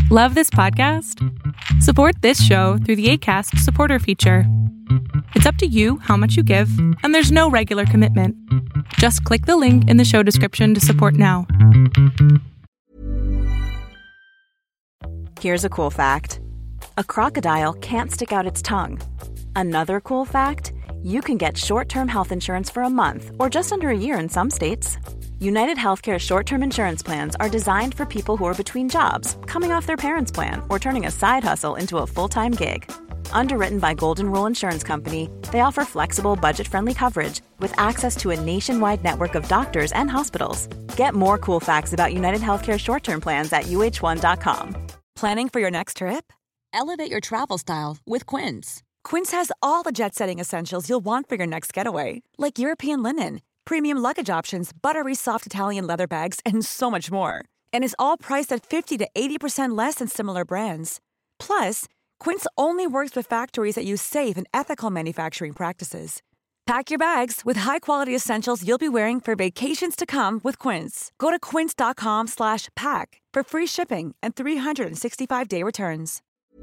Love this podcast? Support this show through the Acast supporter feature. It's up to you how much you give, and there's no regular commitment. Just click the link in the show description to support now. Here's a cool fact. A crocodile can't stick out its tongue. Another cool fact, you can get short-term health insurance for a month or just under a year in some states. United Healthcare short-term insurance plans are designed for people who are between jobs, coming off their parents' plan, or turning a side hustle into a full-time gig. Underwritten by Golden Rule Insurance Company, they offer flexible, budget-friendly coverage with access to a nationwide network of doctors and hospitals. Get more cool facts about United Healthcare short-term plans at uh1.com. Planning for your next trip? Elevate your travel style with Quince. Quince has all the jet-setting essentials you'll want for your next getaway, like European linen, premium luggage options, buttery soft Italian leather bags, and so much more. And is all priced at 50 to 80% less than similar brands. Plus, Quince only works with factories that use safe and ethical manufacturing practices. Pack your bags with high-quality essentials you'll be wearing for vacations to come with Quince. Go to quince.com/pack for free shipping and 365-day returns.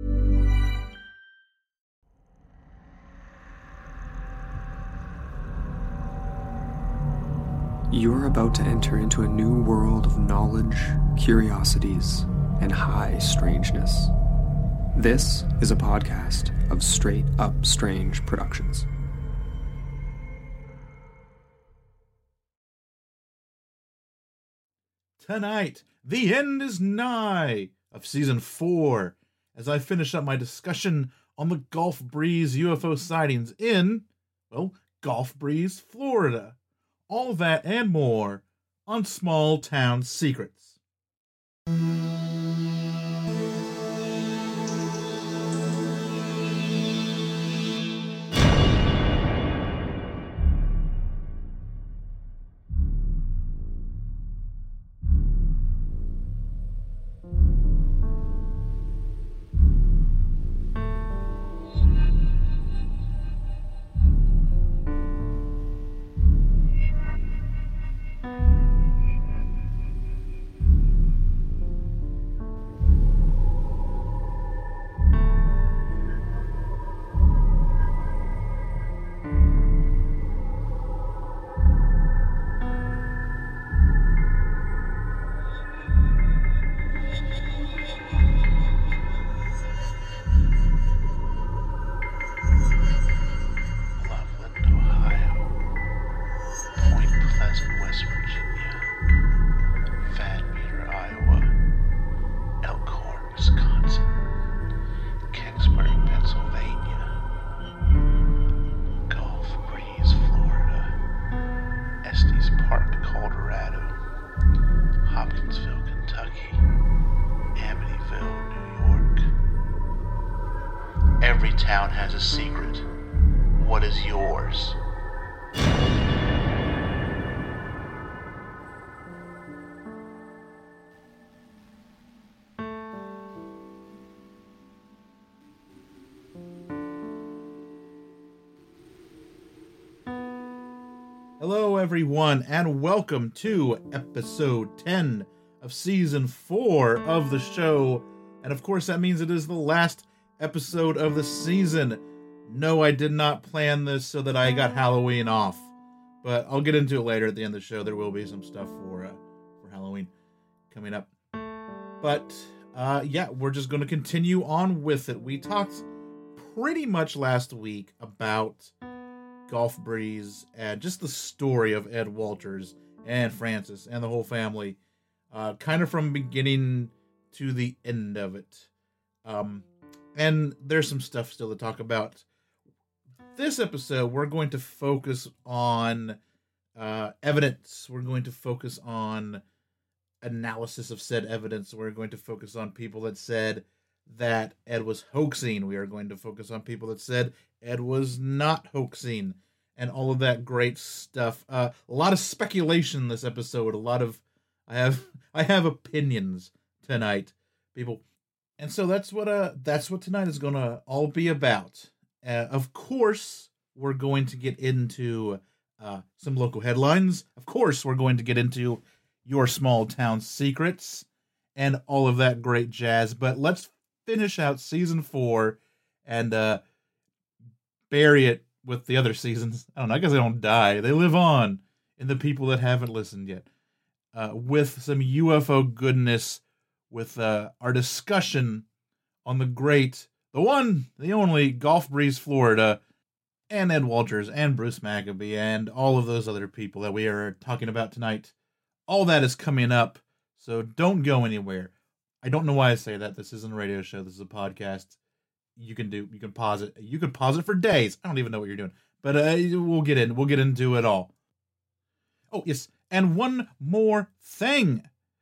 You're about to enter into a new world of knowledge, curiosities, and high strangeness. This is a podcast of Straight Up Strange Productions. Tonight, the end is nigh of Season 4, as I finish up my discussion on the Gulf Breeze UFO sightings in, Gulf Breeze, Florida. All of that and more on Small Town Secrets. Every town has a secret. What is yours? Hello, everyone, and welcome to episode 10 of season 4 of the show. And of course, that means it is the last episode of the season. No, I did not plan this so that I got Halloween off, but I'll get into it later at the end of the show. There will be some stuff for Halloween coming up. But yeah, we're just going to continue on with it. We talked pretty much last week about Gulf Breeze and just the story of Ed Walters and Francis and the whole family, kind of from beginning to the end of it. And there's some stuff still to talk about. This episode, we're going to focus on evidence. We're going to focus on analysis of said evidence. We're going to focus on people that said that Ed was hoaxing. We are going to focus on people that said Ed was not hoaxing, and all of that great stuff. A lot of speculation this episode. A lot of I have opinions tonight, people. And so that's what tonight is gonna all be about. Of course, we're going to get into some local headlines. Of course, we're going to get into your small town secrets. and all of that great jazz. But let's finish out season 4 and bury it with the other seasons. I don't know, I guess they don't die. They live on in the people that haven't listened yet. With some UFO goodness, with our discussion on the one, the only Gulf Breeze, Florida, and Ed Walters, and Bruce Maccabee, and all of those other people that we are talking about tonight. All that is coming up, so don't go anywhere. I don't know why I say that. This isn't a radio show. This is a podcast. You can pause it. You can pause it for days. I don't even know what you're doing. But we'll get into it all. Oh, yes. And one more thing.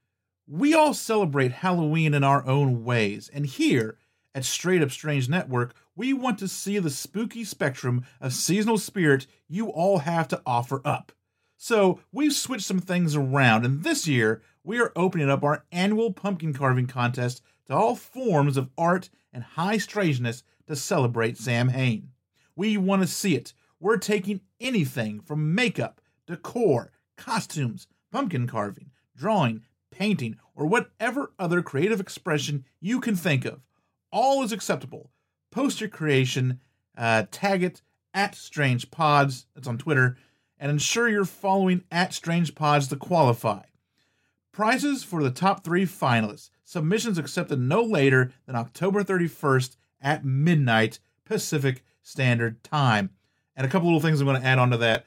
We all celebrate Halloween in our own ways. And here at Straight Up Strange Network, we want to see the spooky spectrum of seasonal spirit you all have to offer up. So we've switched some things around, and this year we are opening up our annual pumpkin carving contest to all forms of art and high strangeness to celebrate Samhain. We want to see it. We're taking anything from makeup, decor, costumes, pumpkin carving, drawing, painting, or whatever other creative expression you can think of. All is acceptable. Post your creation, tag it at Strange Pods, that's on Twitter, and ensure you're following at Strange Pods to qualify. Prizes for the top 3 finalists. Submissions accepted no later than October 31st at midnight Pacific Standard Time. And a couple little things I'm going to add on to that.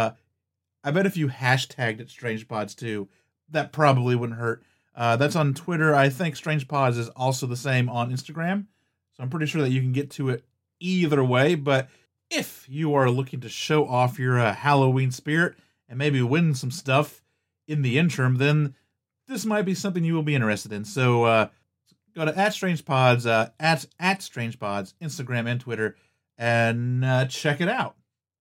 I bet if you hashtagged it Strange Pods too, that probably wouldn't hurt. That's on Twitter. I think Strange Pods is also the same on Instagram. So I'm pretty sure that you can get to it either way. But if you are looking to show off your Halloween spirit and maybe win some stuff in the interim, then this might be something you will be interested in. So go to @StrangePods, at StrangePods, Instagram and Twitter, and check it out.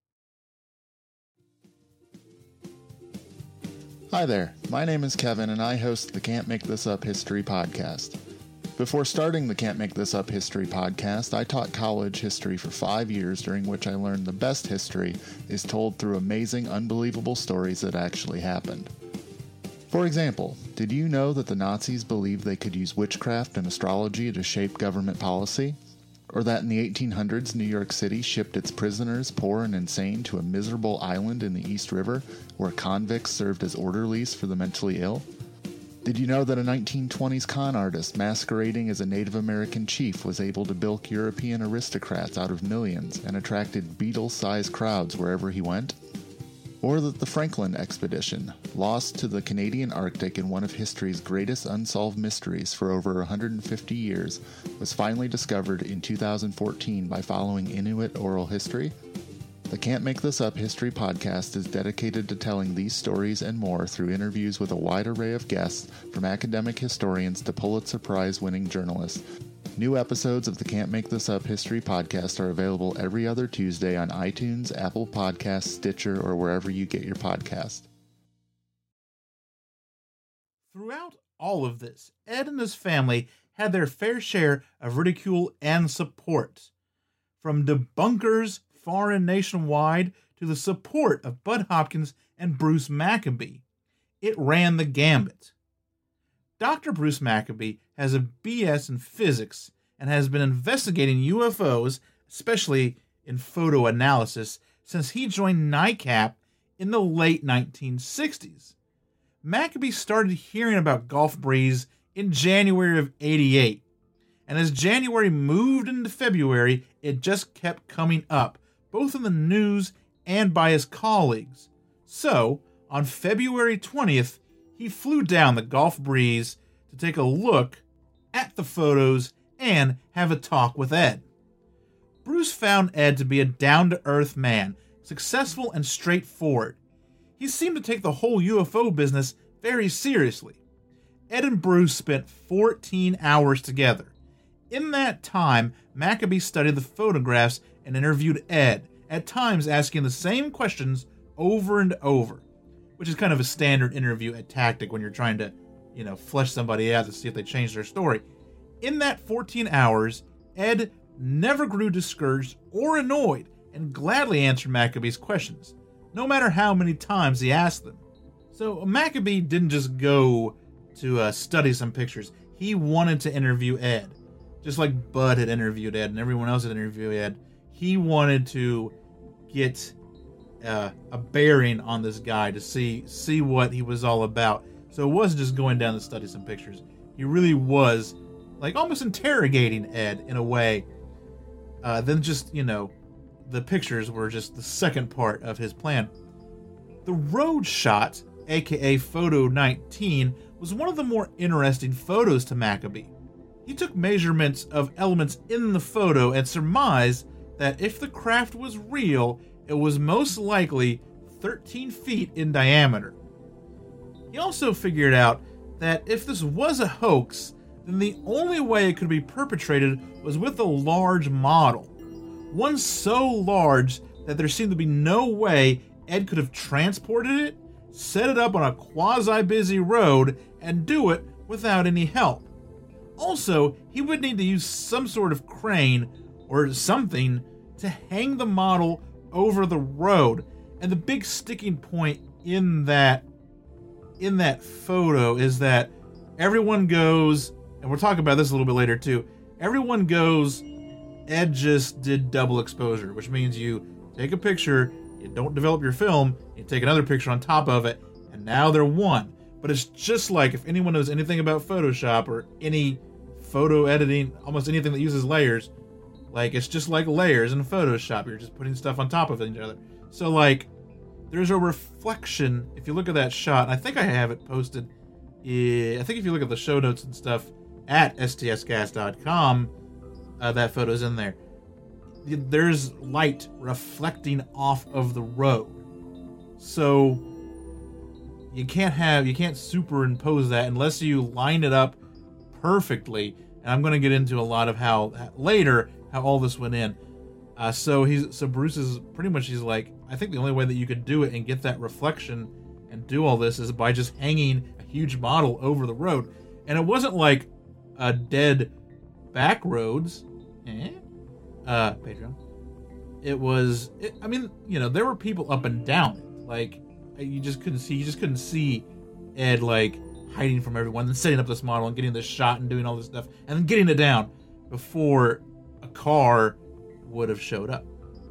Hi there, my name is Kevin and I host the Can't Make This Up History podcast. Before starting the Can't Make This Up History podcast, I taught college history for 5 years, during which I learned the best history is told through amazing, unbelievable stories that actually happened. For example, did you know that the Nazis believed they could use witchcraft and astrology to shape government policy? Or that in the 1800s, New York City shipped its prisoners, poor and insane, to a miserable island in the East River, where convicts served as orderlies for the mentally ill? Did you know that a 1920s con artist masquerading as a Native American chief was able to bilk European aristocrats out of millions and attracted Beatles-sized crowds wherever he went? Or that the Franklin expedition, lost to the Canadian Arctic in one of history's greatest unsolved mysteries for over 150 years, was finally discovered in 2014 by following Inuit oral history? The Can't Make This Up History podcast is dedicated to telling these stories and more through interviews with a wide array of guests, from academic historians to Pulitzer Prize-winning journalists. New episodes of the Can't Make This Up History podcast are available every other Tuesday on iTunes, Apple Podcasts, Stitcher, or wherever you get your podcast. Throughout all of this, Ed and his family had their fair share of ridicule and support. From debunkers far and nationwide to the support of Bud Hopkins and Bruce Maccabee, it ran the gambit. Dr. Bruce Maccabee has a BS in physics and has been investigating UFOs, especially in photo analysis, since he joined NICAP in the late 1960s. Maccabee started hearing about Gulf Breeze in January of '88, and as January moved into February, it just kept coming up, both in the news and by his colleagues. So, on February 20th, he flew down the Gulf Breeze to take a look at the photos and have a talk with Ed. Bruce found Ed to be a down-to-earth man, successful and straightforward. He seemed to take the whole UFO business very seriously. Ed and Bruce spent 14 hours together. In that time, Maccabee studied the photographs and interviewed Ed, at times asking the same questions over and over, which is kind of a standard interview tactic when you're trying to, flesh somebody out to see if they change their story. In that 14 hours, Ed never grew discouraged or annoyed and gladly answered Maccabee's questions, no matter how many times he asked them. So Maccabee didn't just go study some pictures. He wanted to interview Ed, just like Bud had interviewed Ed and everyone else had interviewed Ed. He wanted to get a bearing on this guy to see what he was all about. So it wasn't just going down to study some pictures. He really was like almost interrogating Ed in a way. Then just, the pictures were just the second part of his plan. The road shot, aka Photo 19, was one of the more interesting photos to Maccabee. He took measurements of elements in the photo and surmised that if the craft was real, it was most likely 13 feet in diameter. He also figured out that if this was a hoax, then the only way it could be perpetrated was with a large model. One so large that there seemed to be no way Ed could have transported it, set it up on a quasi-busy road, and do it without any help. Also, he would need to use some sort of crane or something to hang the model over the road. And the big sticking point in that photo is that everyone goes, and we'll talk about this a little bit later too, everyone goes, Ed just did double exposure, which means you take a picture, you don't develop your film, you take another picture on top of it, and now they're one. But it's just like, if anyone knows anything about Photoshop or any photo editing, almost anything that uses layers, like it's just like layers in Photoshop. You're just putting stuff on top of each other. So like, there's a reflection. If you look at that shot, I think I have it posted. I think if you look at the show notes and stuff at stscast.com, that photo's in there. There's light reflecting off of the road. So you can't superimpose that unless you line it up perfectly. And I'm going to get into a lot of how all this went in. So Bruce is pretty much, he's like, I think the only way that you could do it and get that reflection and do all this is by just hanging a huge model over the road. And it wasn't like a dead back roads. Patreon. There were people up and down it. Like, you just couldn't see Ed like hiding from everyone, then setting up this model and getting this shot and doing all this stuff and then getting it down before a car would have showed up.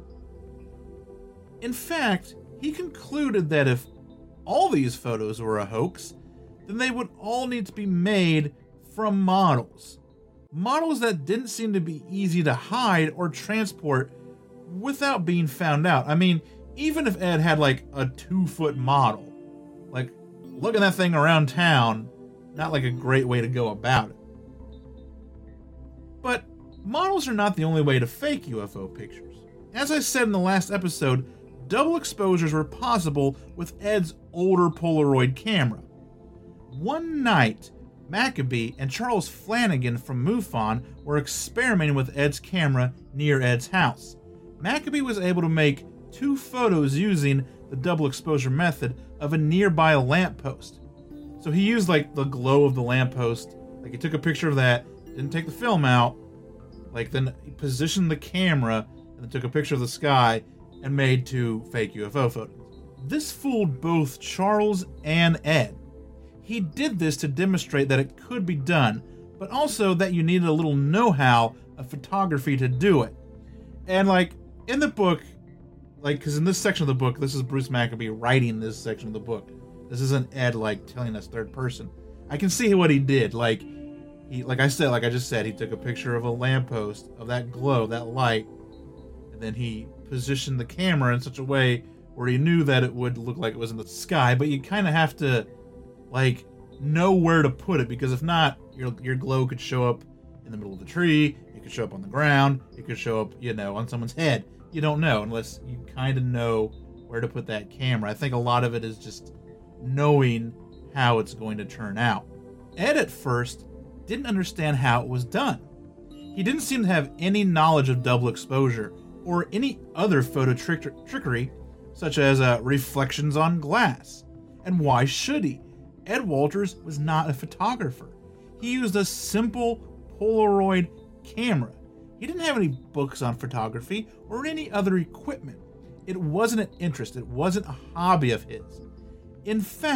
In fact, he concluded that if all these photos were a hoax, then they would all need to be made from models. Models that didn't seem to be easy to hide or transport without being found out. I mean, even if Ed had like a 2-foot model, like looking that thing around town, not like a great way to go about it. But models are not the only way to fake UFO pictures. As I said in the last episode, double exposures were possible with Ed's older Polaroid camera. One night, Maccabee and Charles Flanagan from MUFON were experimenting with Ed's camera near Ed's house. Maccabee was able to make 2 photos using the double exposure method of a nearby lamppost. So he used like the glow of the lamppost, like he took a picture of that, didn't take the film out, like then he positioned the camera and then took a picture of the sky and made 2 fake UFO photos. This fooled both Charles and Ed. He did this to demonstrate that it could be done, but also that you needed a little know-how of photography to do it. And like in the book, like, because in this section of the book, this is Bruce Maccabee writing this section of the book. This isn't Ed like telling us third person. I can see what he did. Like I just said, he took a picture of a lamppost, of that glow, that light, and then he positioned the camera in such a way where he knew that it would look like it was in the sky, but you kind of have to like know where to put it, because if not, your glow could show up in the middle of the tree, it could show up on the ground, it could show up, on someone's head. You don't know unless you kind of know where to put that camera. I think a lot of it is just knowing how it's going to turn out. Ed at first didn't understand how it was done. He didn't seem to have any knowledge of double exposure or any other photo trickery, such as reflections on glass. And why should he? Ed Walters was not a photographer. He used a simple Polaroid camera. He didn't have any books on photography or any other equipment. It wasn't an interest. It wasn't a hobby of his. In fact,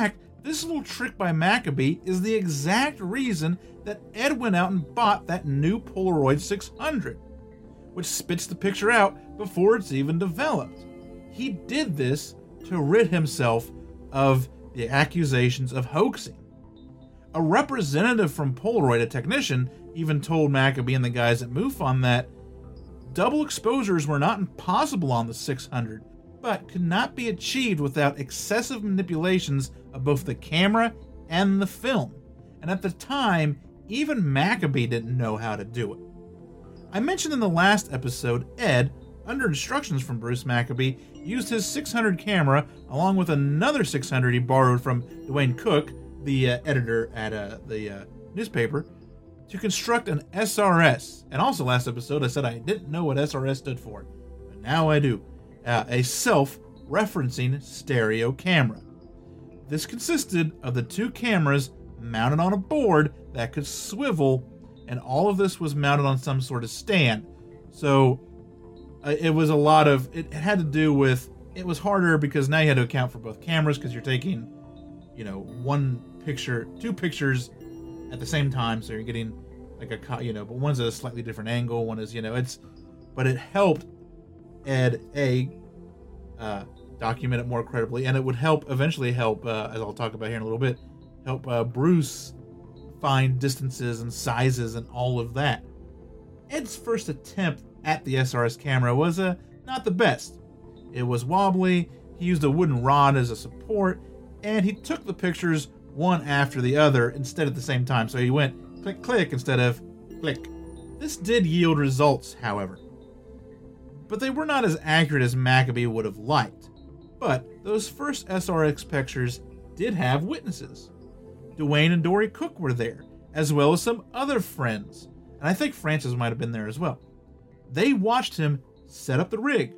This little trick by Maccabee is the exact reason that Ed went out and bought that new Polaroid 600, which spits the picture out before it's even developed. He did this to rid himself of the accusations of hoaxing. A representative from Polaroid, a technician, even told Maccabee and the guys at MUFON that double exposures were not impossible on the 600, but could not be achieved without excessive manipulations of both the camera and the film. And at the time, even Maccabee didn't know how to do it. I mentioned in the last episode, Ed, under instructions from Bruce Maccabee, used his 600 camera along with another 600 he borrowed from Dwayne Cook, the editor at the newspaper, to construct an SRS. And also last episode I said I didn't know what SRS stood for, but now I do. A self-referencing stereo camera. This consisted of the two cameras mounted on a board that could swivel, and all of this was mounted on some sort of stand. So it was a lot of, it had to do with, it was harder because now you had to account for both cameras because you're taking, one picture, two pictures at the same time, so you're getting like a, but one's at a slightly different angle, one is, but it helped Ed document it more credibly, and it would eventually help, as I'll talk about here in a little bit, help Bruce find distances and sizes and all of that. Ed's first attempt at the SRS camera was not the best. It was wobbly, he used a wooden rod as a support, and he took the pictures one after the other instead at the same time, so he went click click instead of click. This did yield results, however, but they were not as accurate as Maccabee would have liked. But those first SRX pictures did have witnesses. Dwayne and Dory Cook were there, as well as some other friends, and I think Francis might have been there as well. They watched him set up the rig,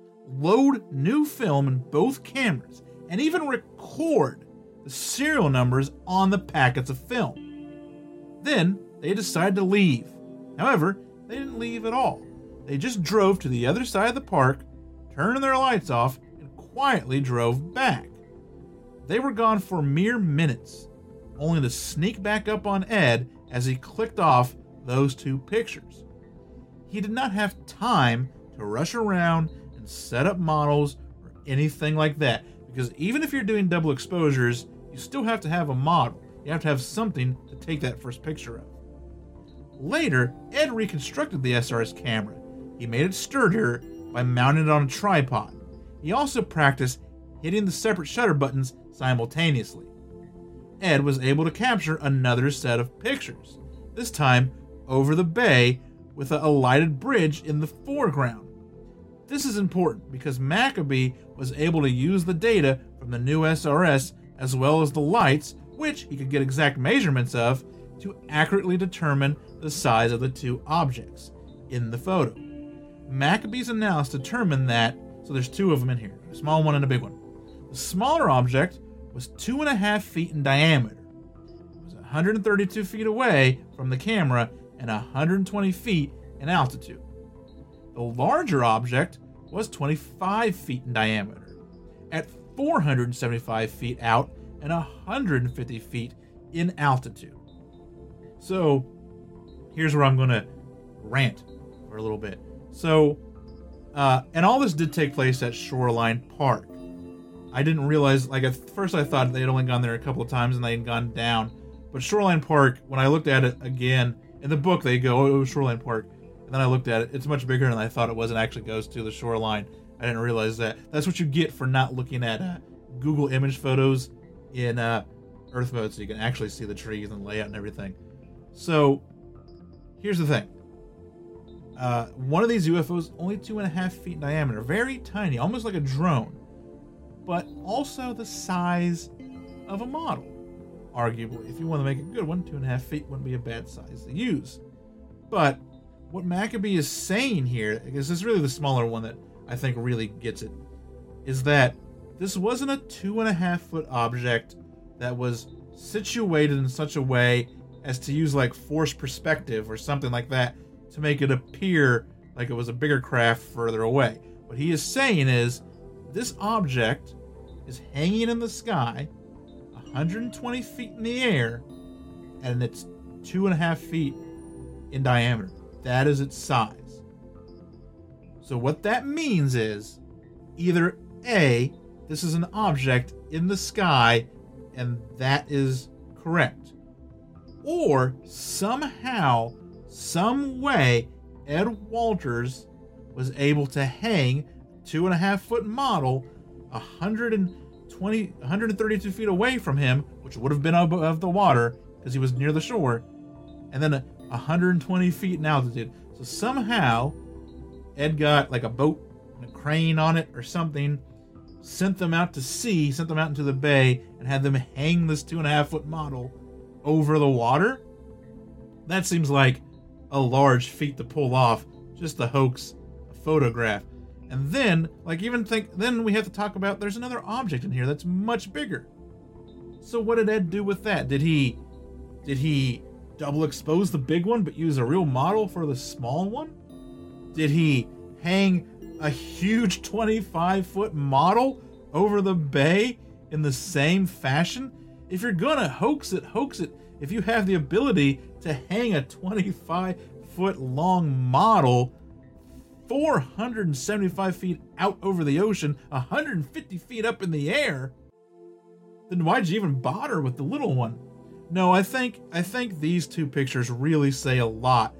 load new film in both cameras, and even record the serial numbers on the packets of film. Then they decided to leave. However, they didn't leave at all. They just drove to the other side of the park, turned their lights off, and quietly drove back. They were gone for mere minutes, only to sneak back up on Ed as he clicked off those two pictures. He did not have time to rush around and set up models or anything like that, because even if you're doing double exposures, you still have to have a model. You have to have something to take that first picture of. Later, Ed reconstructed the SRS camera. He made it sturdier by mounting it on a tripod. He also practiced hitting the separate shutter buttons simultaneously. Ed was able to capture another set of pictures, this time over the bay with a lighted bridge in the foreground. This is important because Maccabee was able to use the data from the new SRS as well as the lights, which he could get exact measurements of, to accurately determine the size of the two objects in the photo. Maccabee's analysis determined that, so there's two of them in here, a small one and a big one. The smaller object was 2.5 feet in diameter. It was 132 feet away from the camera and 120 feet in altitude. The larger object was 25 feet in diameter, at 475 feet out and 150 feet in altitude. So, here's where I'm going to rant for a little bit. So, and all this did take place at Shoreline Park. I didn't realize, at first I thought they had only gone there a couple of times and they had gone down. But Shoreline Park, when I looked at it again, in the book they go, oh, it was Shoreline Park. And then I looked at it, it's much bigger than I thought it was, and actually goes to the shoreline. I didn't realize that. That's what you get for not looking at Google image photos in Earth mode, so you can actually see the trees and layout and everything. So, here's the thing. One of these UFOs, only 2.5 feet in diameter, very tiny, almost like a drone, but also the size of a model. Arguably, if you want to make a good one, 2.5 feet wouldn't be a bad size to use. But what Maccabee is saying here, because this is really the smaller one that I think really gets it, is that this wasn't a 2.5 foot object that was situated in such a way as to use forced perspective or something like that to make it appear like it was a bigger craft further away. What he is saying is this object is hanging in the sky 120 feet in the air, and it's 2.5 feet in diameter. That is its size. So what that means is either A, this is an object in the sky, and that is correct, or somehow, some way, Ed Walters was able to hang a 2.5 foot model 132 feet away from him, which would have been above the water because he was near the shore, and then 120 feet in altitude. So somehow Ed got like a boat and a crane on it or something, sent them out to sea, sent them out into the bay, and had them hang this 2.5 foot model over the water. That seems like a large feat to pull off, just to hoax a photograph. And then, then we have to talk about there's another object in here that's much bigger. So what did Ed do with that? Did he double expose the big one but use a real model for the small one? Did he hang a huge 25-foot model over the bay in the same fashion? If you're gonna hoax it, hoax it. If you have the ability to hang a 25-foot long model 475 feet out over the ocean, 150 feet up in the air, then why'd you even bother with the little one? No, I think these two pictures really say a lot.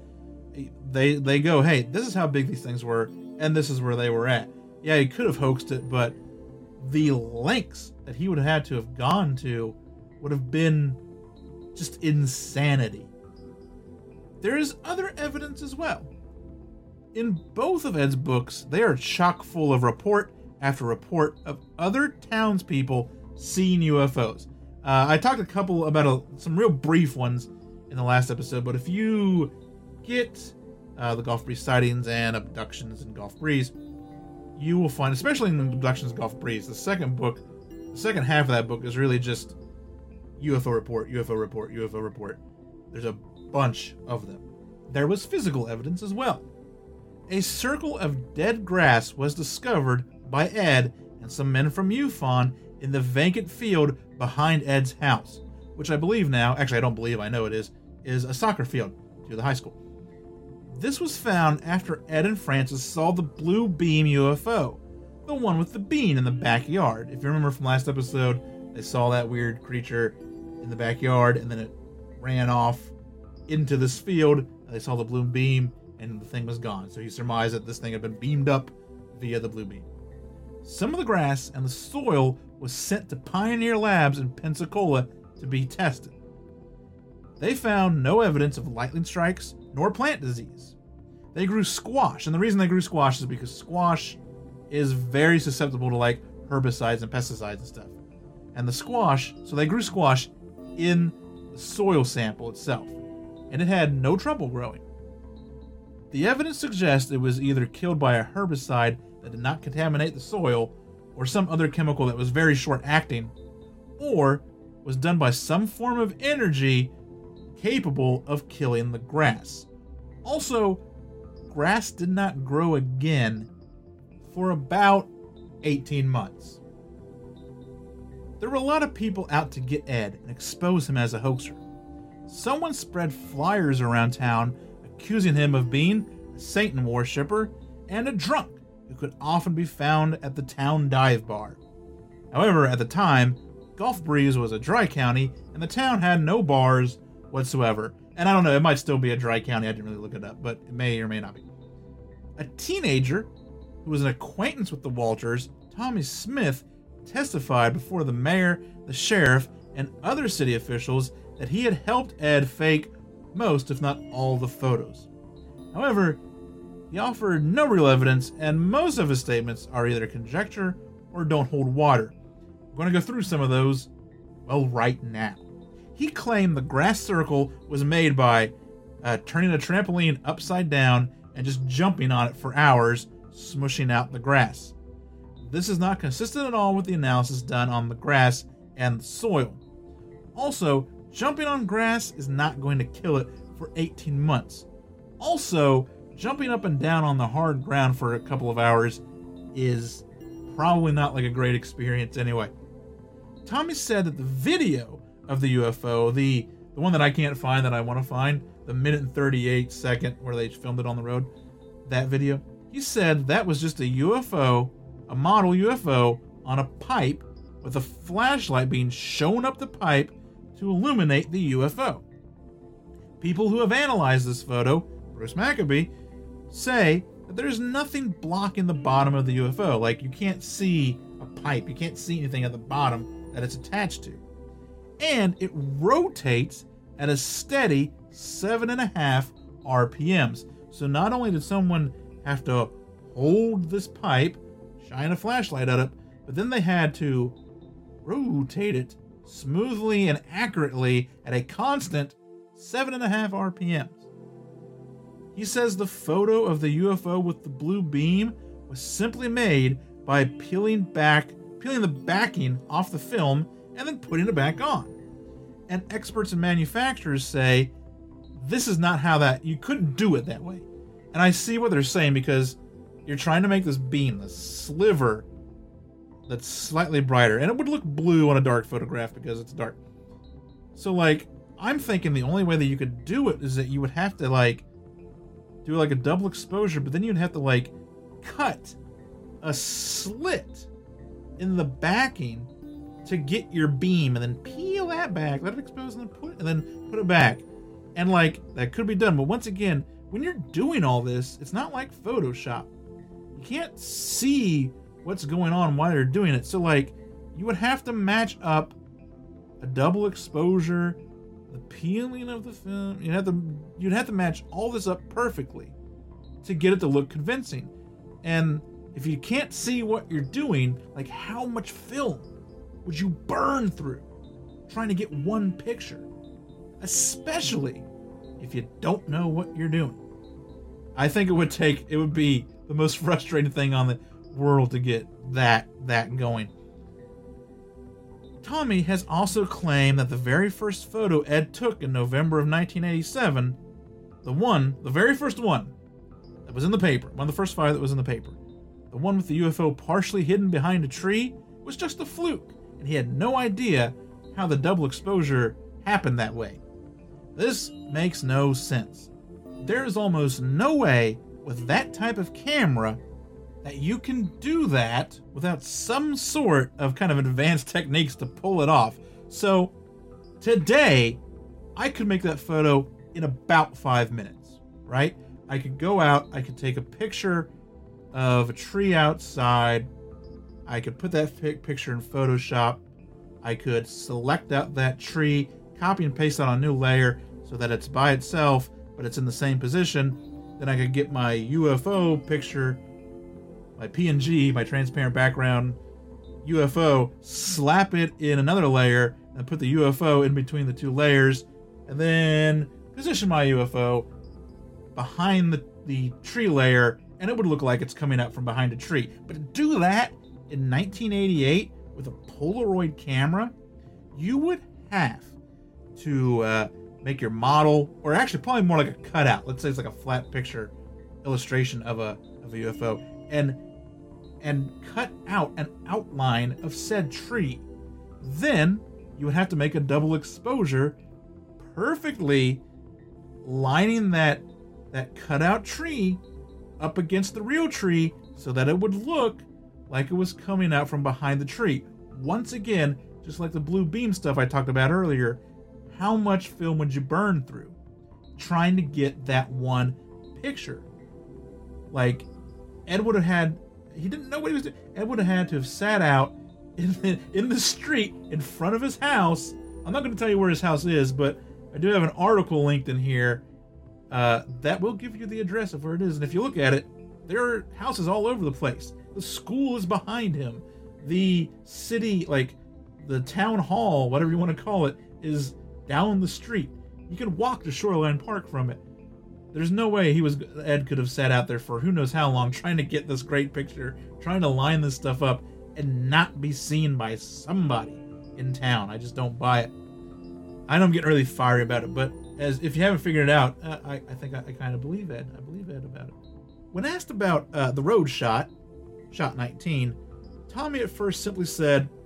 They go, hey, this is how big these things were, and this is where they were at. Yeah, he could have hoaxed it, but the lengths that he would have had to have gone to would have been just insanity. There is other evidence as well. In both of Ed's books, they are chock full of report after report of other townspeople seeing UFOs. I talked a couple about some real brief ones in the last episode, but if you get the Gulf Breeze sightings and abductions in Gulf Breeze, you will find, especially in Abductions in Gulf Breeze, the second half of that book is really just UFO report, UFO report, UFO report. There's a bunch of them. There was physical evidence as well. A circle of dead grass was discovered by Ed and some men from MUFON in the vacant field behind Ed's house, which I believe now, actually I don't believe, I know it is a soccer field to the high school. This was found after Ed and Francis saw the blue beam UFO, the one with the bean in the backyard. If you remember from last episode, they saw that weird creature in the backyard and then it ran off into this field, and they saw the blue beam and the thing was gone. So he surmised that this thing had been beamed up via the blue beam. Some of the grass and the soil was sent to Pioneer Labs in Pensacola to be tested. They found no evidence of lightning strikes nor plant disease. They grew squash, and the reason they grew squash is because squash is very susceptible to like herbicides and pesticides and stuff. And the squash, so they grew squash in the soil sample itself, and it had no trouble growing. The evidence suggests it was either killed by a herbicide that did not contaminate the soil, or some other chemical that was very short acting, or was done by some form of energy capable of killing the grass. Also, grass did not grow again for about 18 months. There were a lot of people out to get Ed and expose him as a hoaxer. Someone spread flyers around town accusing him of being a Satan worshipper and a drunk who could often be found at the town dive bar. However, at the time, Gulf Breeze was a dry county and the town had no bars whatsoever. And I don't know, it might still be a dry county, I didn't really look it up, but it may or may not be. A teenager who was an acquaintance with the Walters, Tommy Smith, testified before the mayor, the sheriff, and other city officials that he had helped Ed fake most, if not all, the photos. However, he offered no real evidence, and most of his statements are either conjecture or don't hold water. I'm going to go through some of those, well, right now. He claimed the grass circle was made by turning a trampoline upside down and just jumping on it for hours, smushing out the grass. This is not consistent at all with the analysis done on the grass and the soil. Also, jumping on grass is not going to kill it for 18 months. Also, jumping up and down on the hard ground for a couple of hours is probably not like a great experience anyway. Tommy said that the video of the UFO, the one that I can't find that I want to find, the 1:38 where they filmed it on the road, that video, he said that was just a UFO, a model UFO on a pipe with a flashlight being shown up the pipe to illuminate the UFO. People who have analyzed this photo, Bruce Maccabee, say that there's nothing blocking the bottom of the UFO. Like, you can't see a pipe, you can't see anything at the bottom that it's attached to. And it rotates at a steady 7.5 RPMs. So not only did someone have to hold this pipe, shine a flashlight at it, but then they had to rotate it smoothly and accurately at a constant 7.5 RPMs. He says the photo of the UFO with the blue beam was simply made by peeling the backing off the film and then putting it back on. And experts and manufacturers say this is not how you couldn't do it that way. And I see what they're saying, because you're trying to make this beam, this sliver that's slightly brighter, and it would look blue on a dark photograph because it's dark. So, like, I'm thinking the only way that you could do it is that you would have to, like, do like a double exposure, but then you'd have to, like, cut a slit in the backing to get your beam, and then peel that back, let it expose, and then put it back. And, like, that could be done. But once again, when you're doing all this, it's not like Photoshop. You can't see what's going on while you're doing it. So, like, you would have to match up a double exposure, the peeling of the film. You'd have to match all this up perfectly to get it to look convincing. And if you can't see what you're doing, like, how much film would you burn through trying to get one picture? Especially if you don't know what you're doing. I think it would be the most frustrating thing on the world to get that going. Tommy has also claimed that the very first photo Ed took in November of 1987, the very first one that was in the paper, one of the first 5 that was in the paper, the one with the UFO partially hidden behind a tree, was just a fluke, and he had no idea how the double exposure happened that way. This makes no sense. There is almost no way with that type of camera that you can do that without some sort of kind of advanced techniques to pull it off. So today, I could make that photo in about 5 minutes, right? I could go out, I could take a picture of a tree outside, I could put that picture in Photoshop, I could select out that tree, copy and paste that on a new layer so that it's by itself, but it's in the same position. Then I could get my UFO picture, my PNG, my transparent background UFO, slap it in another layer, and put the UFO in between the 2 layers, and then position my UFO behind the tree layer, and it would look like it's coming out from behind a tree. But to do that in 1988 with a Polaroid camera, you would have to make your model, or actually probably more like a cutout. Let's say it's like a flat picture illustration of a UFO, and cut out an outline of said tree. Then you would have to make a double exposure, perfectly lining that cutout tree up against the real tree so that it would look like it was coming out from behind the tree. Once again, just like the blue beam stuff I talked about earlier, how much film would you burn through trying to get that one picture? Like, Ed would have had, he didn't know what he was doing. Ed would have had to have sat out in the street in front of his house. I'm not going to tell you where his house is, but I do have an article linked in here that will give you the address of where it is. And if you look at it, there are houses all over the place. The school is behind him. The city, like the town hall, whatever you want to call it, is down the street. You can walk to Shoreline Park from it. There's no way Ed could have sat out there for who knows how long trying to get this great picture, trying to line this stuff up, and not be seen by somebody in town. I just don't buy it. I know I'm getting really fiery about it, but if you haven't figured it out, I think I kind of believe Ed. I believe Ed about it. When asked about the road shot 19, Tommy at first simply said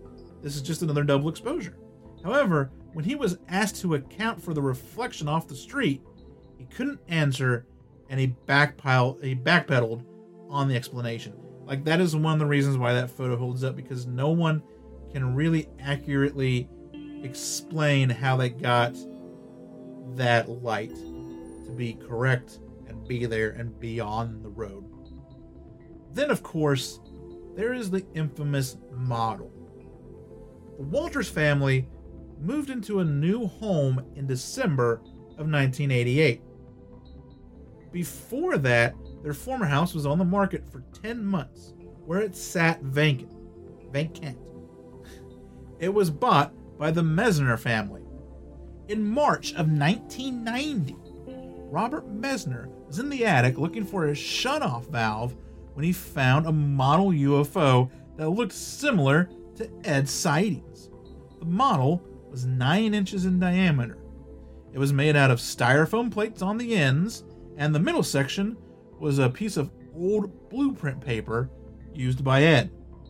this is just another double exposure. However, when he was asked to account for the reflection off the street, he couldn't answer, and he backpedaled on the explanation. Like, that is one of the reasons why that photo holds up, because no one can really accurately explain how they got that light to be correct and be there and be on the road. Then, of course, there is the infamous model. The Walters family moved into a new home in December of 1988. Before that, their former house was on the market for 10 months, where it sat vacant. It was bought by the Messner family. In March of 1990, Robert Messner was in the attic looking for a shutoff valve when he found a model UFO that looked similar to Ed's sightings. The model was 9 inches in diameter. It was made out of styrofoam plates on the ends, and the middle section was a piece of old blueprint paper used by Ed.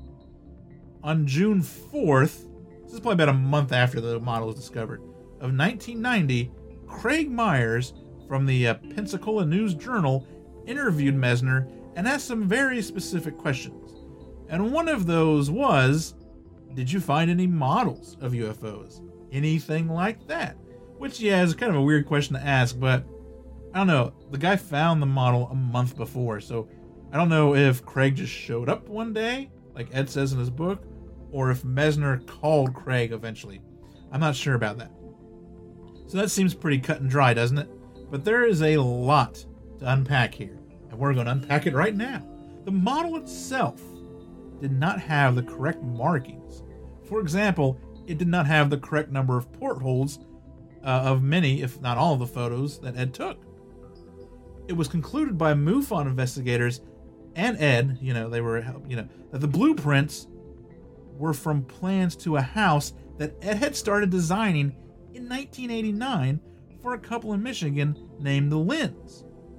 On June 4th, this is probably about a month after the model was discovered, of 1990, Craig Myers from the Pensacola News-Journal interviewed Messner and asked some very specific questions. And one of those was, did you find any models of UFOs? Anything like that? Which, yeah, is kind of a weird question to ask, but I don't know. The guy found the model a month before, so I don't know if Craig just showed up one day, like Ed says in his book, or if Messner called Craig eventually. I'm not sure about that. So that seems pretty cut and dry, doesn't it? But there is a lot to unpack here, and we're going to unpack it right now. The model itself did not have the correct markings. For example, it did not have the correct number of portholes of many, if not all, of the photos that Ed took. It was concluded by MUFON investigators and Ed, that the blueprints were from plans to a house that Ed had started designing in 1989 for a couple in Michigan named the Lins.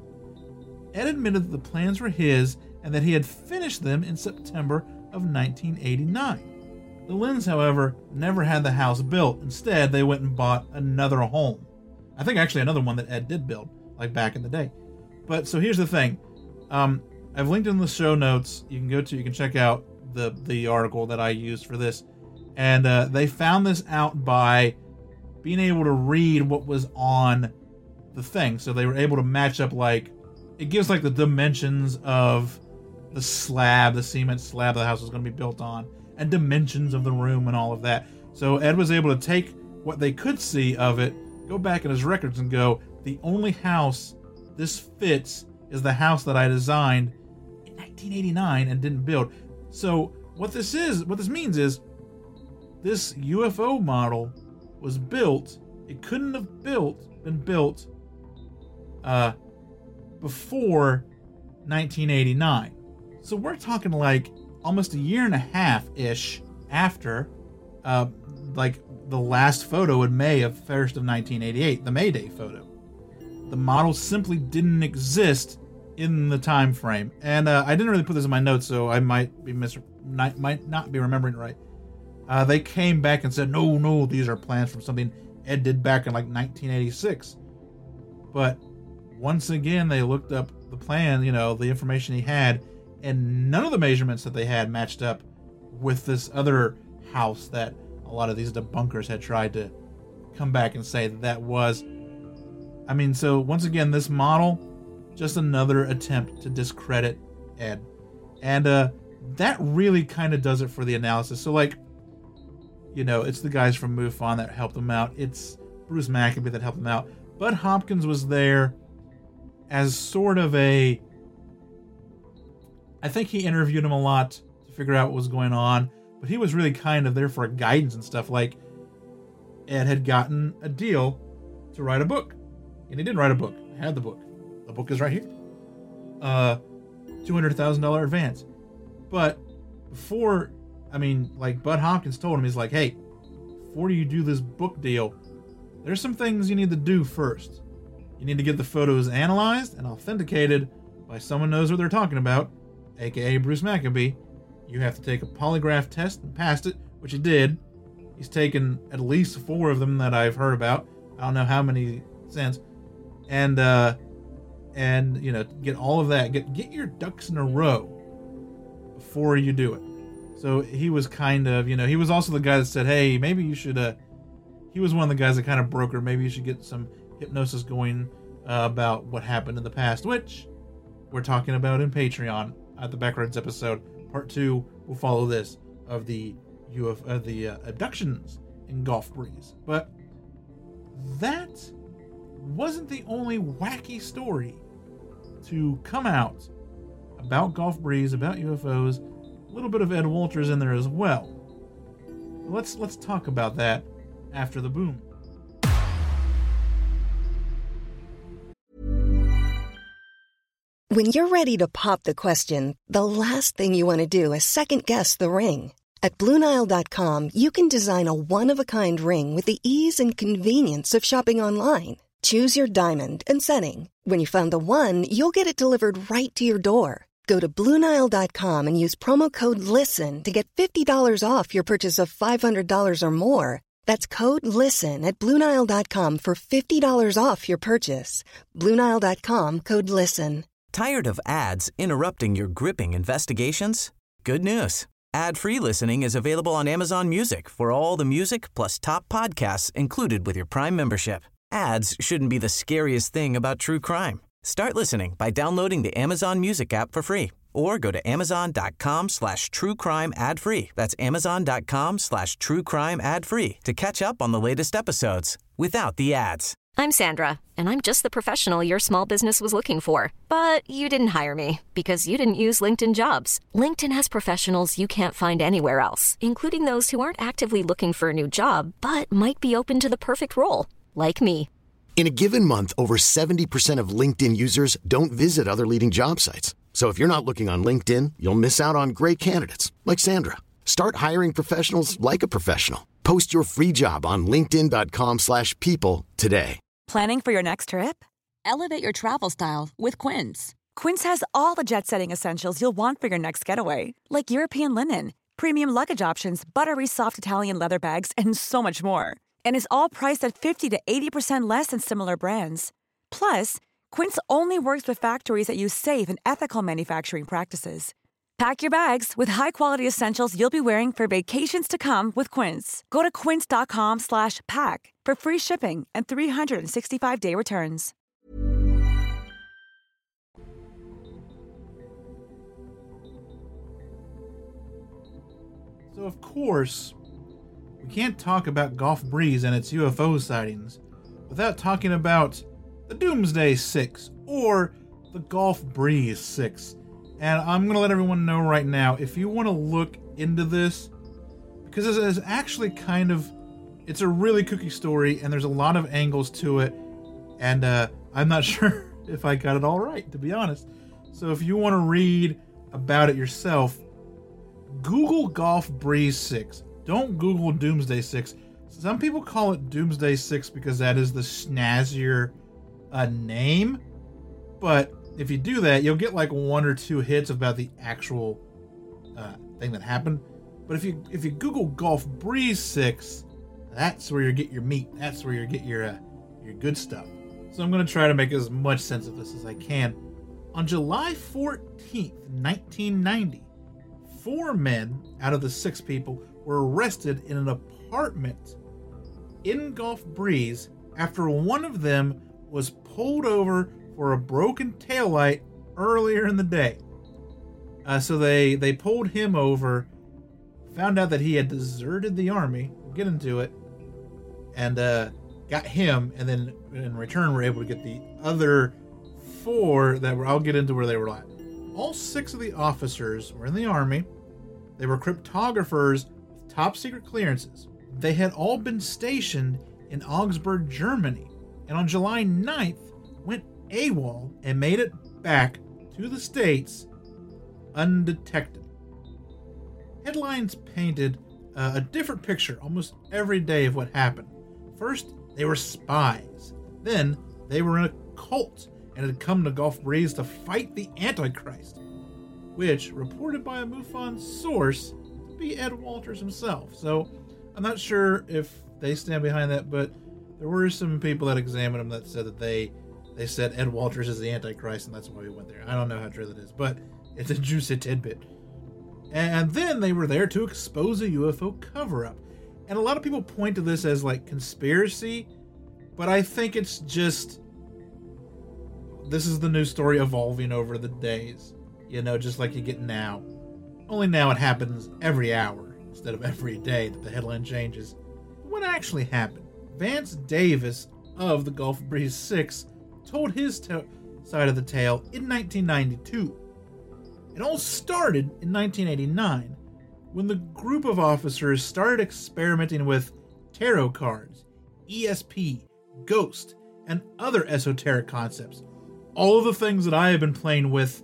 Ed admitted that the plans were his and that he had finished them in September of 1989. The Lins, however, never had the house built. Instead, they went and bought another home. I think actually another one that Ed did build, like back in the day. But so here's the thing. I've linked in the show notes. You can check out the article that I used for this. And they found this out by being able to read what was on the thing. So they were able to match up, like, it gives like the dimensions of the slab, the cement slab the house was going to be built on, and dimensions of the room and all of that. So Ed was able to take what they could see of it, go back in his records and go, the only house this fits is the house that I designed in 1989 and didn't build. So what this means is this UFO model was built. It couldn't have been built before 1989. So we're talking like almost a year and a half-ish after like the last photo in May of 1st of 1988, the May Day photo. The model simply didn't exist in the time frame. And I didn't really put this in my notes, so I might not be remembering it right. They came back and said, no, these are plans from something Ed did back in like 1986. But once again, they looked up the plan, the information he had, and none of the measurements that they had matched up with this other house that a lot of these debunkers had tried to come back and say that was. I mean, so once again, this model, just another attempt to discredit Ed. And that really kind of does it for the analysis. So, like, it's the guys from MUFON that helped them out. It's Bruce Maccabee that helped them out. Bud Hopkins was there as sort of I think he interviewed him a lot to figure out what was going on. But he was really kind of there for guidance and stuff. Like, Ed had gotten a deal to write a book. And he didn't write a book. I had the book. The book is right here. $200,000 advance. But before, Bud Hopkins told him, he's like, hey, before you do this book deal, there's some things you need to do first. You need to get the photos analyzed and authenticated by someone who knows what they're talking about, aka Bruce Maccabee. You have to take a polygraph test and passed it, which he did. He's taken at least 4 of them that I've heard about. I don't know how many since. And you know, get all of that. Get your ducks in a row before you do it. So he was kind of, you know, he was also the guy that said, hey, maybe you should, he was one of the guys that kind of brokered, maybe you should get some hypnosis going about what happened in the past, which we're talking about in Patreon at the Backroads episode. Part 2 will follow this of the abductions in Gulf Breeze. But that wasn't the only wacky story to come out about Gulf Breeze, about UFOs. A little bit of Ed Walters in there as well. Let's talk about that after the boom. When you're ready to pop the question, the last thing you want to do is second-guess the ring. At BlueNile.com, you can design a one-of-a-kind ring with the ease and convenience of shopping online. Choose your diamond and setting. When you find the one, you'll get it delivered right to your door. Go to BlueNile.com and use promo code LISTEN to get $50 off your purchase of $500 or more. That's code LISTEN at BlueNile.com for $50 off your purchase. BlueNile.com, code LISTEN. Tired of ads interrupting your gripping investigations? Good news. Ad-free listening is available on Amazon Music for all the music plus top podcasts included with your Prime membership. Ads shouldn't be the scariest thing about true crime. Start listening by downloading the Amazon Music app for free or go to amazon.com/truecrime ad-free. That's amazon.com/truecrime ad-free to catch up on the latest episodes without the ads. I'm Sandra, and I'm just the professional your small business was looking for. But you didn't hire me because you didn't use LinkedIn Jobs. LinkedIn has professionals you can't find anywhere else, including those who aren't actively looking for a new job, but might be open to the perfect role, like me. In a given month, over 70% of LinkedIn users don't visit other leading job sites. So if you're not looking on LinkedIn, you'll miss out on great candidates like Sandra. Start hiring professionals like a professional. Post your free job on linkedin.com/people today. Planning for your next trip? Elevate your travel style with Quince. Quince has all the jet-setting essentials you'll want for your next getaway, like European linen, premium luggage options, buttery soft Italian leather bags, and so much more. And is all priced at 50 to 80% less than similar brands. Plus, Quince only works with factories that use safe and ethical manufacturing practices. Pack your bags with high-quality essentials you'll be wearing for vacations to come with Quince. Go to quince.com/pack for free shipping and 365-day returns. So, of course, we can't talk about Gulf Breeze and its UFO sightings without talking about the Doomsday 6 or the Gulf Breeze 6. And I'm going to let everyone know right now, if you want to look into this, because it is actually kind of, it's a really kooky story, and there's a lot of angles to it, and I'm not sure if I got it all right, to be honest. So if you want to read about it yourself, Google Gulf Breeze 6. Don't Google Doomsday 6. Some people call it Doomsday 6 because that is the snazzier name, but if you do that, you'll get like 1 or 2 hits about the actual thing that happened. But if you Google Gulf Breeze 6, that's where you get your meat. That's where you get your good stuff. So I'm going to try to make as much sense of this as I can. On July 14th, 1990, 4 men out of the 6 people were arrested in an apartment in Gulf Breeze after one of them was pulled over for a broken taillight earlier in the day. So they pulled him over, found out that he had deserted the army, we'll get into it, and got him, and then in return were able to get the other 4 that were, I'll get into where they were at. All 6 of the officers were in the army. They were cryptographers with top secret clearances. They had all been stationed in Augsburg, Germany, and on July 9th went AWOL and made it back to the States undetected. Headlines painted a different picture almost every day of what happened. First, they were spies. Then, they were in a cult and had come to Gulf Breeze to fight the Antichrist, which, reported by a MUFON source, to be Ed Walters himself. So, I'm not sure if they stand behind that, but there were some people that examined them that said that they said Ed Walters is the Antichrist, and that's why we went there. I don't know how true that is, but it's a juicy tidbit. And then they were there to expose a UFO cover-up. And a lot of people point to this as like conspiracy, but I think it's just, this is the news story evolving over the days, you know, just like you get now. Only now it happens every hour instead of every day that the headline changes. What actually happened? Vance Davis of the Gulf Breeze 6 told his side of the tale in 1992. It all started in 1989 when the group of officers started experimenting with tarot cards, ESP, ghost, and other esoteric concepts. All of the things that I have been playing with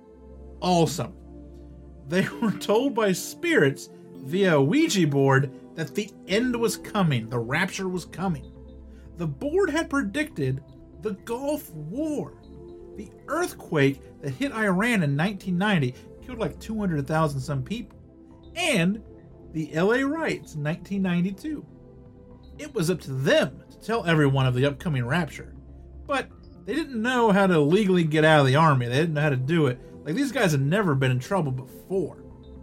all summer. They were told by spirits via a Ouija board that the end was coming, the rapture was coming. The board had predicted the Gulf War. The earthquake that hit Iran in 1990 killed like 200,000 some people. And the LA riots in 1992. It was up to them to tell everyone of the upcoming rapture. But they didn't know how to legally get out of the army. They didn't know how to do it. Like, these guys had never been in trouble before.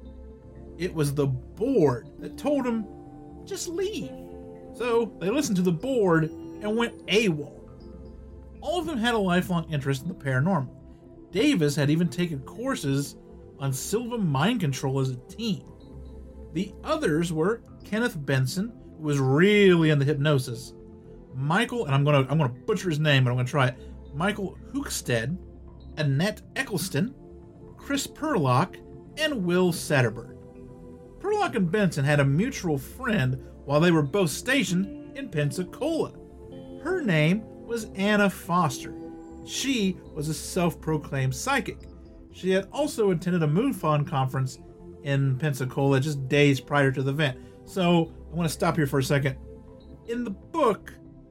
It was the board that told them, just leave. So they listened to the board and went AWOL. All of them had a lifelong interest in the paranormal. Davis had even taken courses on Sylvan mind control as a teen. The others were Kenneth Benson, who was really into hypnosis, Michael, and I'm gonna butcher his name, but I'm gonna try it, Michael Hookstead, Annette Eccleston, Chris Perlock, and Will Setterberg. Perlock and Benson had a mutual friend while they were both stationed in Pensacola. Her name was Anna Foster. She was a self-proclaimed psychic. She had also attended a MUFON conference in Pensacola just days prior to the event. So I want to stop here for a second. In the book,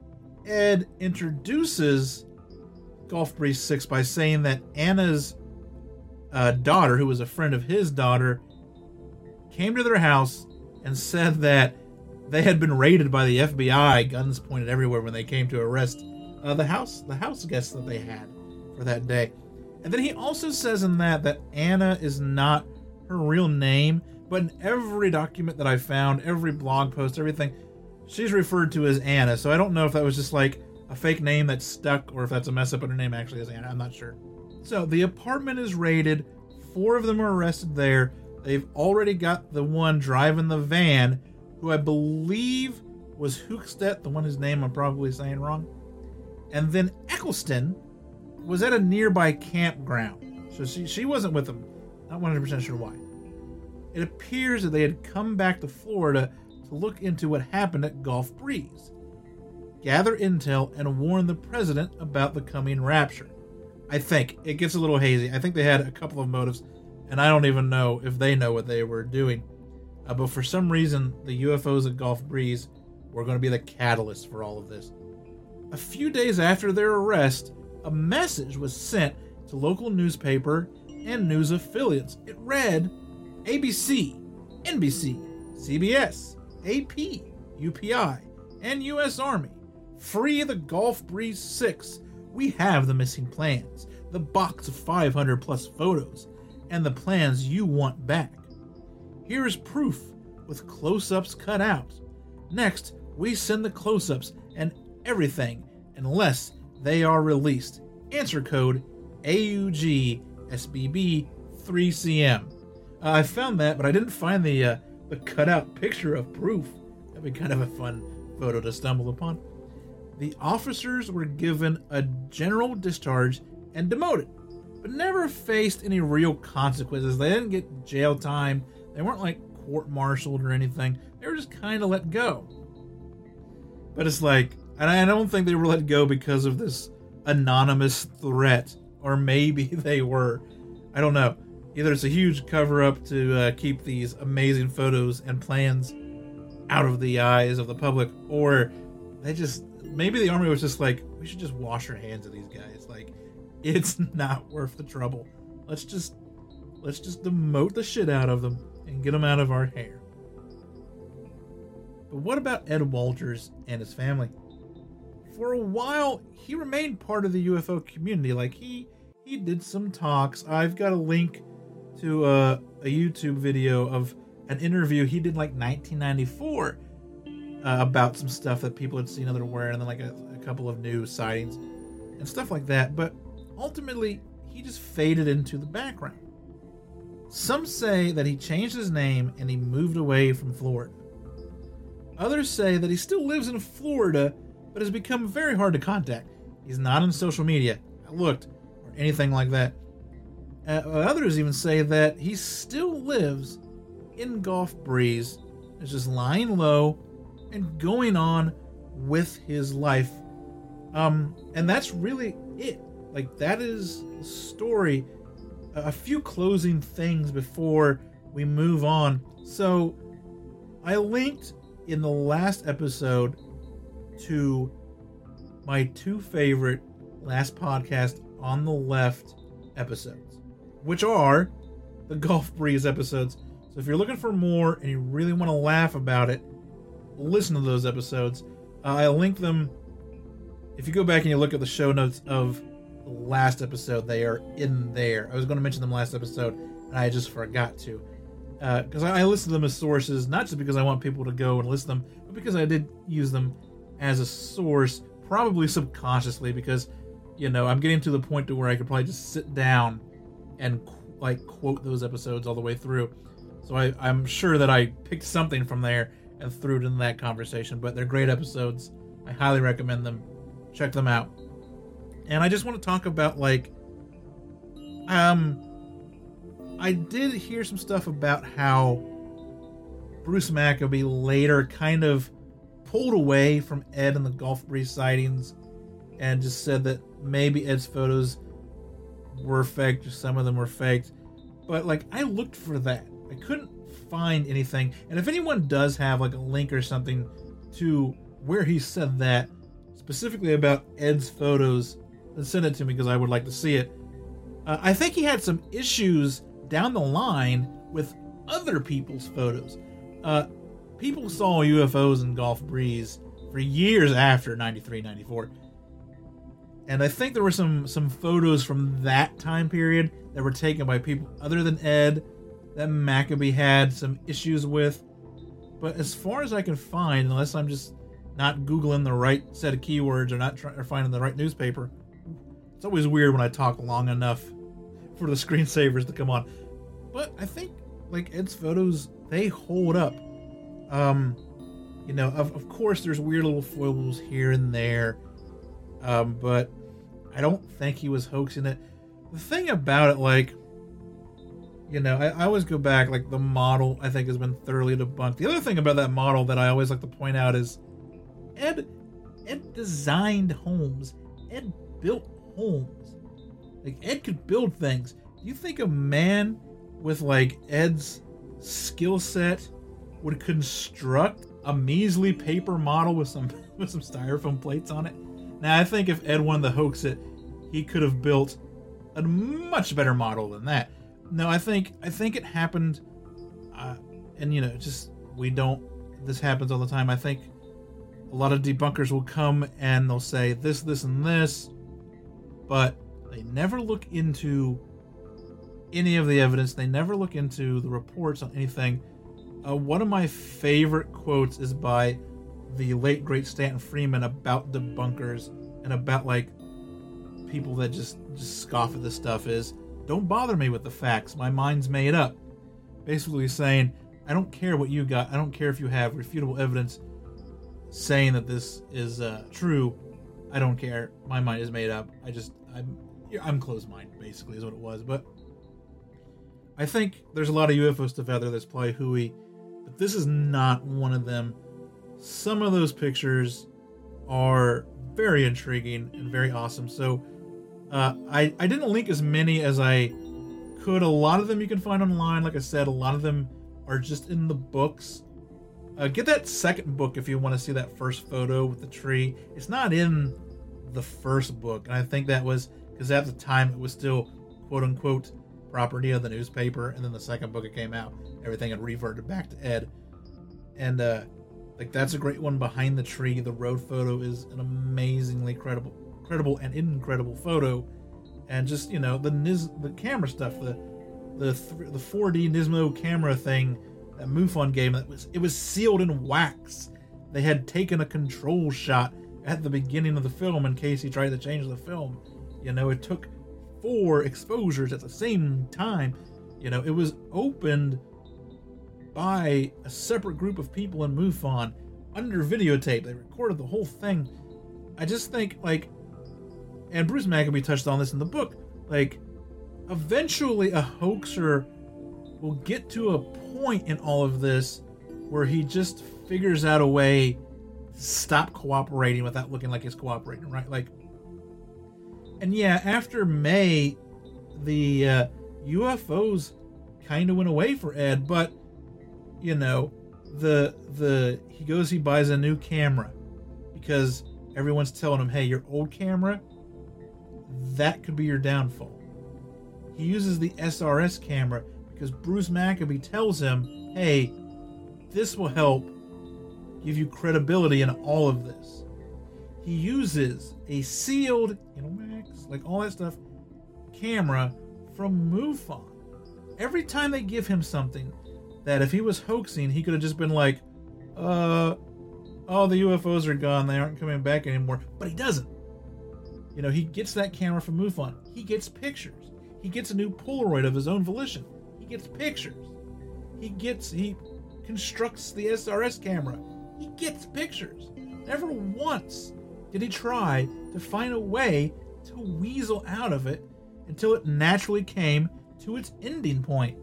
Ed introduces Gulf Breeze 6 by saying that Anna's daughter, who was a friend of his daughter, came to their house and said that they had been raided by the FBI, guns pointed everywhere when they came to arrest the house guests that they had for that day. And then he also says in that Anna is not her real name, but in every document that I found, every blog post, everything, she's referred to as Anna. So I don't know if that was just like a fake name that stuck or if that's a mess up, but her name actually is Anna. I'm not sure. So the apartment is raided. 4 of them are arrested there. They've already got the one driving the van, who I believe was Hookstead, the one whose name I'm probably saying wrong. And then Eccleston was at a nearby campground. So she wasn't with them. Not 100% sure why. It appears that they had come back to Florida to look into what happened at Gulf Breeze, gather intel, and warn the president about the coming rapture. I think. It gets a little hazy. I think they had a couple of motives, and I don't even know if they know what they were doing. But for some reason, the UFOs at Gulf Breeze were going to be the catalyst for all of this. A few days after their arrest, a message was sent to local newspaper and news affiliates. It read, ABC, NBC, CBS, AP, UPI, and U.S. Army. Free the Gulf Breeze 6. We have the missing plans, the box of 500 plus photos, and the plans you want back. Here is proof with close-ups cut out. Next, we send the close-ups and everything unless they are released. Answer code AUG SBB 3CM. I found that, but I didn't find the cutout picture of proof. That'd be kind of a fun photo to stumble upon. The officers were given a general discharge and demoted, but never faced any real consequences. They didn't get jail time. They weren't like court-martialed or anything. They were just kind of let go. But it's like, and I don't think they were let go because of this anonymous threat, or maybe they were. I don't know. Either it's a huge cover-up to keep these amazing photos and plans out of the eyes of the public, or maybe the Army was just like, we should just wash our hands of these guys. Like, it's not worth the trouble. Let's just demote the shit out of them and get them out of our hair. But what about Ed Walters and his family? For a while, he remained part of the UFO community. Like, he did some talks. I've got a link to a YouTube video of an interview he did like 1994 about some stuff that people had seen underwear, and then like a couple of new sightings and stuff like that. But ultimately, he just faded into the background. Some say that he changed his name and he moved away from Florida. Others say that he still lives in Florida, but has become very hard to contact. He's not on social media, I looked, or anything like that. Others even say that he still lives in Gulf Breeze, is just lying low and going on with his life. And that's really it. Like, that is the story. A few closing things before we move on. So, I linked in the last episode to my two favorite Last Podcast on the Left episodes, which are the Gulf Breeze episodes. So if you're looking for more and you really want to laugh about it, listen to those episodes. I linked them. If you go back and you look at the show notes of the last episode, they are in there. I was going to mention them last episode, and I just forgot to. Because I listen to them as sources, not just because I want people to go and listen to them, but because I did use them as a source, probably subconsciously, because, you know, I'm getting to the point to where I could probably just sit down and quote those episodes all the way through. So I'm sure that I picked something from there and threw it in that conversation, but they're great episodes. I highly recommend them. Check them out. And I just want to talk about, like, I did hear some stuff about how Bruce Maccabee later kind of pulled away from Ed and the Gulf Breeze sightings and just said that maybe Ed's photos were faked, or some of them were faked. But, like, I looked for that. I couldn't find anything. And if anyone does have, like, a link or something to where he said that, specifically about Ed's photos, then send it to me, because I would like to see it. I think he had some issues down the line with other people's photos. People saw UFOs in Gulf Breeze for years after 93, 94. And I think there were some photos from that time period that were taken by people other than Ed that Maccabee had some issues with. But as far as I can find, unless I'm just not Googling the right set of keywords or finding the right newspaper, it's always weird when I talk long enough for the screensavers to come on. But I think, like, Ed's photos, they hold up. You know, of course there's weird little foibles here and there. But I don't think he was hoaxing it. The thing about it, like, you know, I always go back, like, the model, I think, has been thoroughly debunked. The other thing about that model that I always like to point out is Ed designed homes. Ed built homes. Like, Ed could build things. Do you think a man with, like, Ed's skill set would construct a measly paper model with some styrofoam plates on it? Now, I think if Ed wanted to hoax it, he could have built a much better model than that. No, I think it happened, and, you know, just, this happens all the time. I think a lot of debunkers will come and they'll say this, and this, but they never look into any of the evidence. They never look into the reports on anything. One of my favorite quotes is by the late, great Stanton Freeman about debunkers and about, like, people that just scoff at this stuff is, don't bother me with the facts. My mind's made up. Basically saying, I don't care what you got. I don't care if you have refutable evidence saying that this is true. I don't care. My mind is made up. I'm closed-minded, basically, is what it was. But I think there's a lot of UFO stuff out there that's probably hooey, but this is not one of them. Some of those pictures are very intriguing and very awesome. So I didn't link as many as I could. A lot of them you can find online. Like I said, a lot of them are just in the books. Get that second book if you want to see that first photo with the tree. It's not in the first book, and I think that was because at the time it was still quote-unquote property of the newspaper, and then the second book it came out, everything had reverted back to Ed. And Like, that's a great one. Behind the Tree, the road photo is an amazingly credible and incredible photo. And just, you know, the camera stuff, the 4D Nismo camera thing that MUFON gave, it was sealed in wax. They had taken a control shot at the beginning of the film in case he tried to change the film. You know, it took 4 exposures at the same time. You know, it was opened by a separate group of people in MUFON under videotape. They recorded the whole thing. I just think, like, and Bruce Maccabee touched on this in the book, like, eventually a hoaxer will get to a point in all of this where he just figures out a way to stop cooperating without looking like he's cooperating, right? Like, and yeah, after May, the UFOs kind of went away for Ed, but, you know, he buys a new camera because everyone's telling him, hey, your old camera, that could be your downfall. He uses the SRS camera because Bruce Maccabee tells him, hey, this will help give you credibility in all of this. He uses a sealed, Max, like all that stuff, camera from MUFON. Every time they give him something that if he was hoaxing, he could have just been like, the UFOs are gone, they aren't coming back anymore. But he doesn't. You know, he gets that camera from MUFON. He gets pictures. He gets a new Polaroid of his own volition. He gets pictures. He constructs the SRS camera. He gets pictures. Never once did he try to find a way to weasel out of it until it naturally came to its ending point.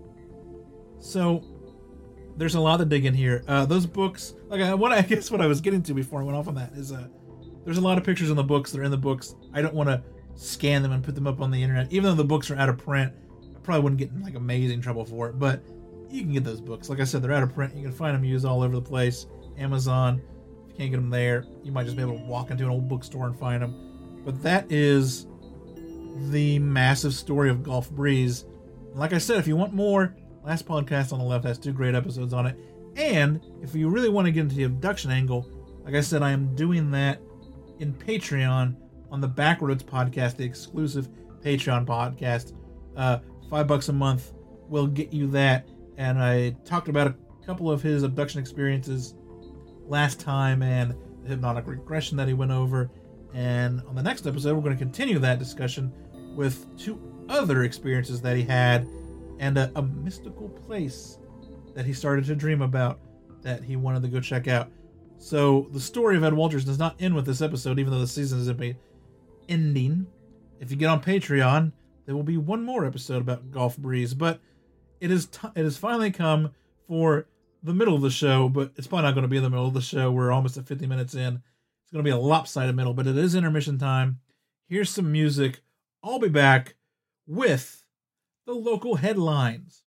So there's a lot to dig in here. Those books, I guess what I was getting to before I went off on that is there's a lot of pictures in the books that are in the books. I don't want to scan them and put them up on the internet. Even though the books are out of print, I probably wouldn't get in like amazing trouble for it, but you can get those books. Like I said, they're out of print. You can find them used all over the place. Amazon. If you can't get them there, you might just be able to walk into an old bookstore and find them. But that is the massive story of Gulf Breeze. And like I said, if you want more, Last Podcast on the Left has 2 great episodes on it. And if you really want to get into the abduction angle, like I said, I am doing that in Patreon on the Backroads Podcast, the exclusive Patreon podcast. $5 a month will get you that. And I talked about a couple of his abduction experiences last time and the hypnotic regression that he went over. And on the next episode, we're going to continue that discussion with 2 other experiences that he had and a mystical place that he started to dream about that he wanted to go check out. So the story of Ed Walters does not end with this episode, even though the season is ending. If you get on Patreon, there will be 1 more episode about Gulf Breeze. But it has finally come for the middle of the show, but it's probably not going to be in the middle of the show. We're almost at 50 minutes in. It's going to be a lopsided middle, but it is intermission time. Here's some music. I'll be back with the local headlines.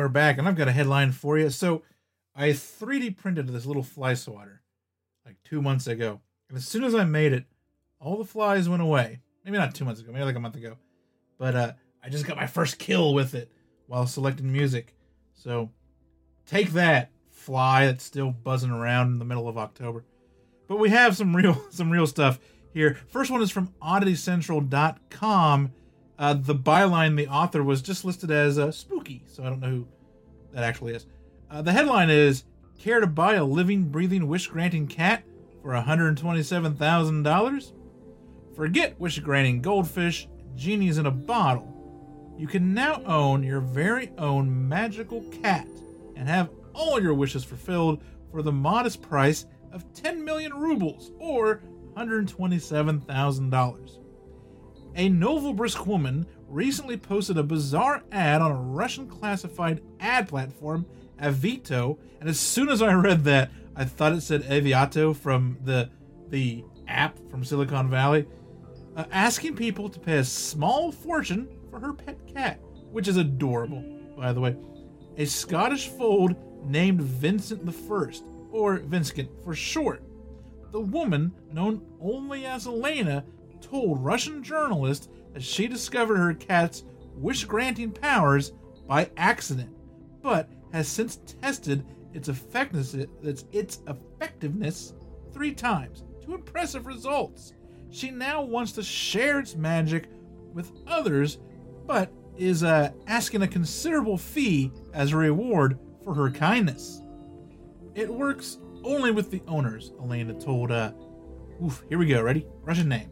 we're back, and I've got a headline for you. So, I 3D printed this little fly swatter like 2 months ago. And as soon as I made it, all the flies went away. Maybe not 2 months ago, maybe like a month ago. But I just got my first kill with it while selecting music. So, take that, fly that's still buzzing around in the middle of October. But we have some real stuff here. First one is from OddityCentral.com. The byline, the author, was just listed as spooky, so I don't know who that actually is. The headline is, care to buy a living, breathing, wish-granting cat for $127,000? Forget wish-granting goldfish, genies in a bottle. You can now own your very own magical cat and have all your wishes fulfilled for the modest price of 10 million rubles, or $127,000. A Novosibirsk woman recently posted a bizarre ad on a Russian classified ad platform, Avito, and as soon as I read that, I thought it said Aviato from the app from Silicon Valley, asking people to pay a small fortune for her pet cat, which is adorable, by the way. A Scottish fold named Vincent I, or Vinscant for short. The woman, known only as Elena, told Russian journalists that she discovered her cat's wish-granting powers by accident, but has since tested its effectiveness 3 times to impressive results. She now wants to share its magic with others, but is asking a considerable fee as a reward for her kindness. It works only with the owners, Elena told, here we go, ready? Russian name.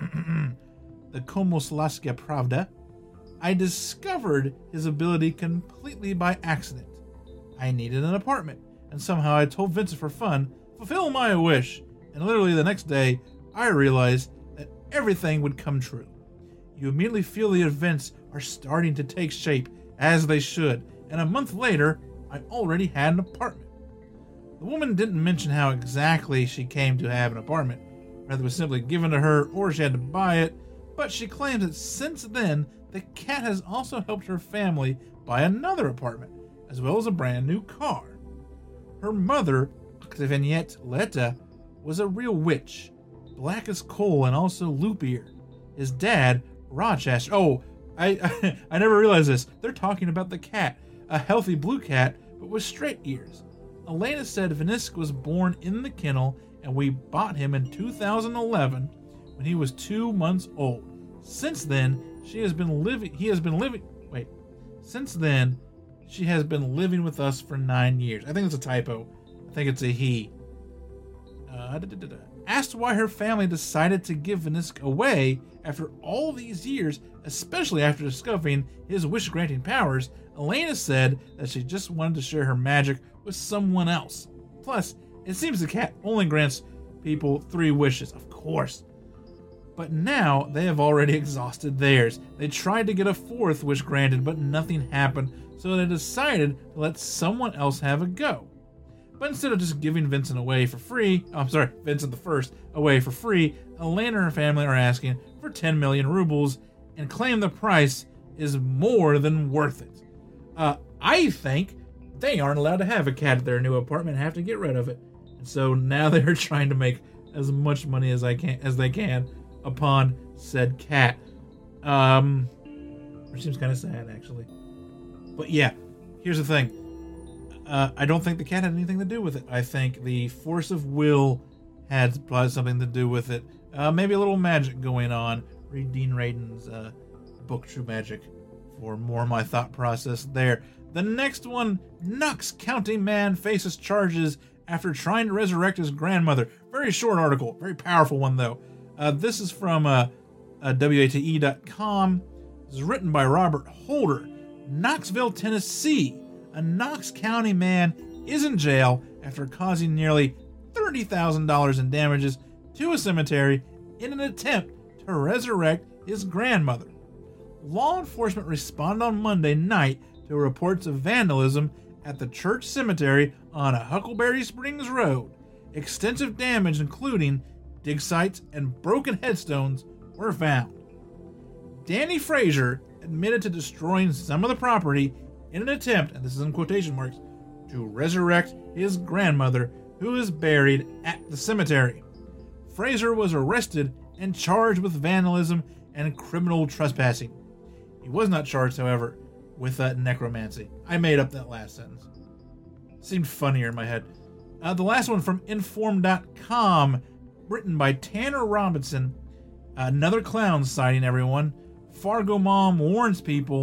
The Komsomolskaya Pravda. I discovered his ability completely by accident. I needed an apartment, and somehow I told Vincent for fun, fulfill my wish, and literally the next day, I realized that everything would come true. You immediately feel the events are starting to take shape, as they should, and a month later, I already had an apartment. The woman didn't mention how exactly she came to have an apartment, rather it was simply given to her or she had to buy it, but she claims that since then, the cat has also helped her family buy another apartment, as well as a brand new car. Her mother, Oktavianette Leta, was a real witch, black as coal and also loop-eared. His dad, Rochester, I never realized this, they're talking about the cat, a healthy blue cat, but with straight ears. Elena said Vinisk was born in the kennel and we bought him in 2011 when he was 2 months old. Since then, she has been living with us for 9 years. I think it's a typo. I think it's a he. Asked why her family decided to give Vinisk away after all these years, especially after discovering his wish-granting powers, Elena said that she just wanted to share her magic with someone else. Plus, it seems the cat only grants people 3 wishes, of course. But now they have already exhausted theirs. They tried to get a 4th wish granted, but nothing happened, so they decided to let someone else have a go. But instead of just giving Vincent away for free, Vincent I away for free, Elena and her family are asking for 10 million rubles and claim the price is more than worth it. I think they aren't allowed to have a cat at their new apartment and have to get rid of it. And so now they're trying to make as much money as they can upon said cat. Which seems kind of sad, actually. But yeah, here's the thing. I don't think the cat had anything to do with it. I think the force of will had probably something to do with it. Maybe a little magic going on. Read Dean Radin's book, True Magic, for more of my thought process there. The next one, Knox County man faces charges after trying to resurrect his grandmother. Very short article, very powerful one though. This is from WATE.com. This is written by Robert Holder. Knoxville, Tennessee. A Knox County man is in jail after causing nearly $30,000 in damages to a cemetery in an attempt to resurrect his grandmother. Law enforcement responded on Monday night to reports of vandalism at the church cemetery on Huckleberry Springs Road. Extensive damage, including dig sites and broken headstones, were found. Danny Frazier admitted to destroying some of the property in an attempt, and this is in quotation marks, to resurrect his grandmother, who is buried at the cemetery. Fraser was arrested and charged with vandalism and criminal trespassing. He was not charged, however, with necromancy. I made up that last sentence. Seemed funnier in my head. The last one from Inform.com, written by Tanner Robinson. Another clown sighting, everyone. Fargo mom warns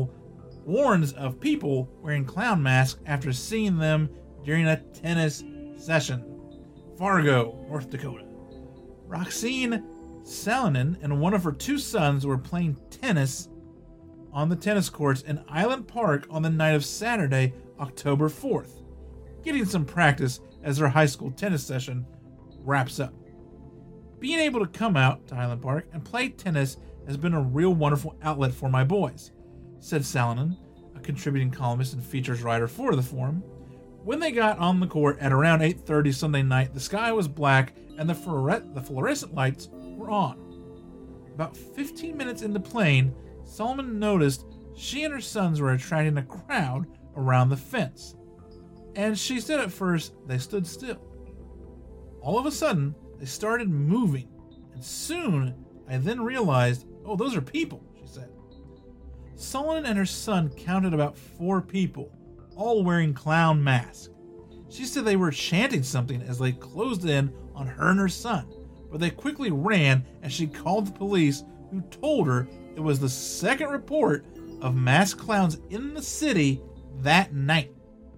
of people wearing clown masks after seeing them during a tennis session. Fargo, North Dakota. Roxine Salonen and one of her 2 sons were playing tennis on the tennis courts in Island Park on the night of Saturday, October 4th, getting some practice as their high school tennis session wraps up. Being able to come out to Island Park and play tennis has been a real wonderful outlet for my boys, said Salonen, a contributing columnist and features writer for the forum. When they got on the court at around 8:30 Sunday night, the sky was black and the fluorescent lights were on. About 15 minutes into playing, Solomon noticed she and her sons were attracting a crowd around the fence, and she said at first they stood still. All of a sudden, they started moving, and soon I then realized, oh, those are people, she said. Solomon and her son counted about 4 people, all wearing clown masks. She said they were chanting something as they closed in on her and her son, but they quickly ran and she called the police, who told her it was the second report of masked clowns in the city that night.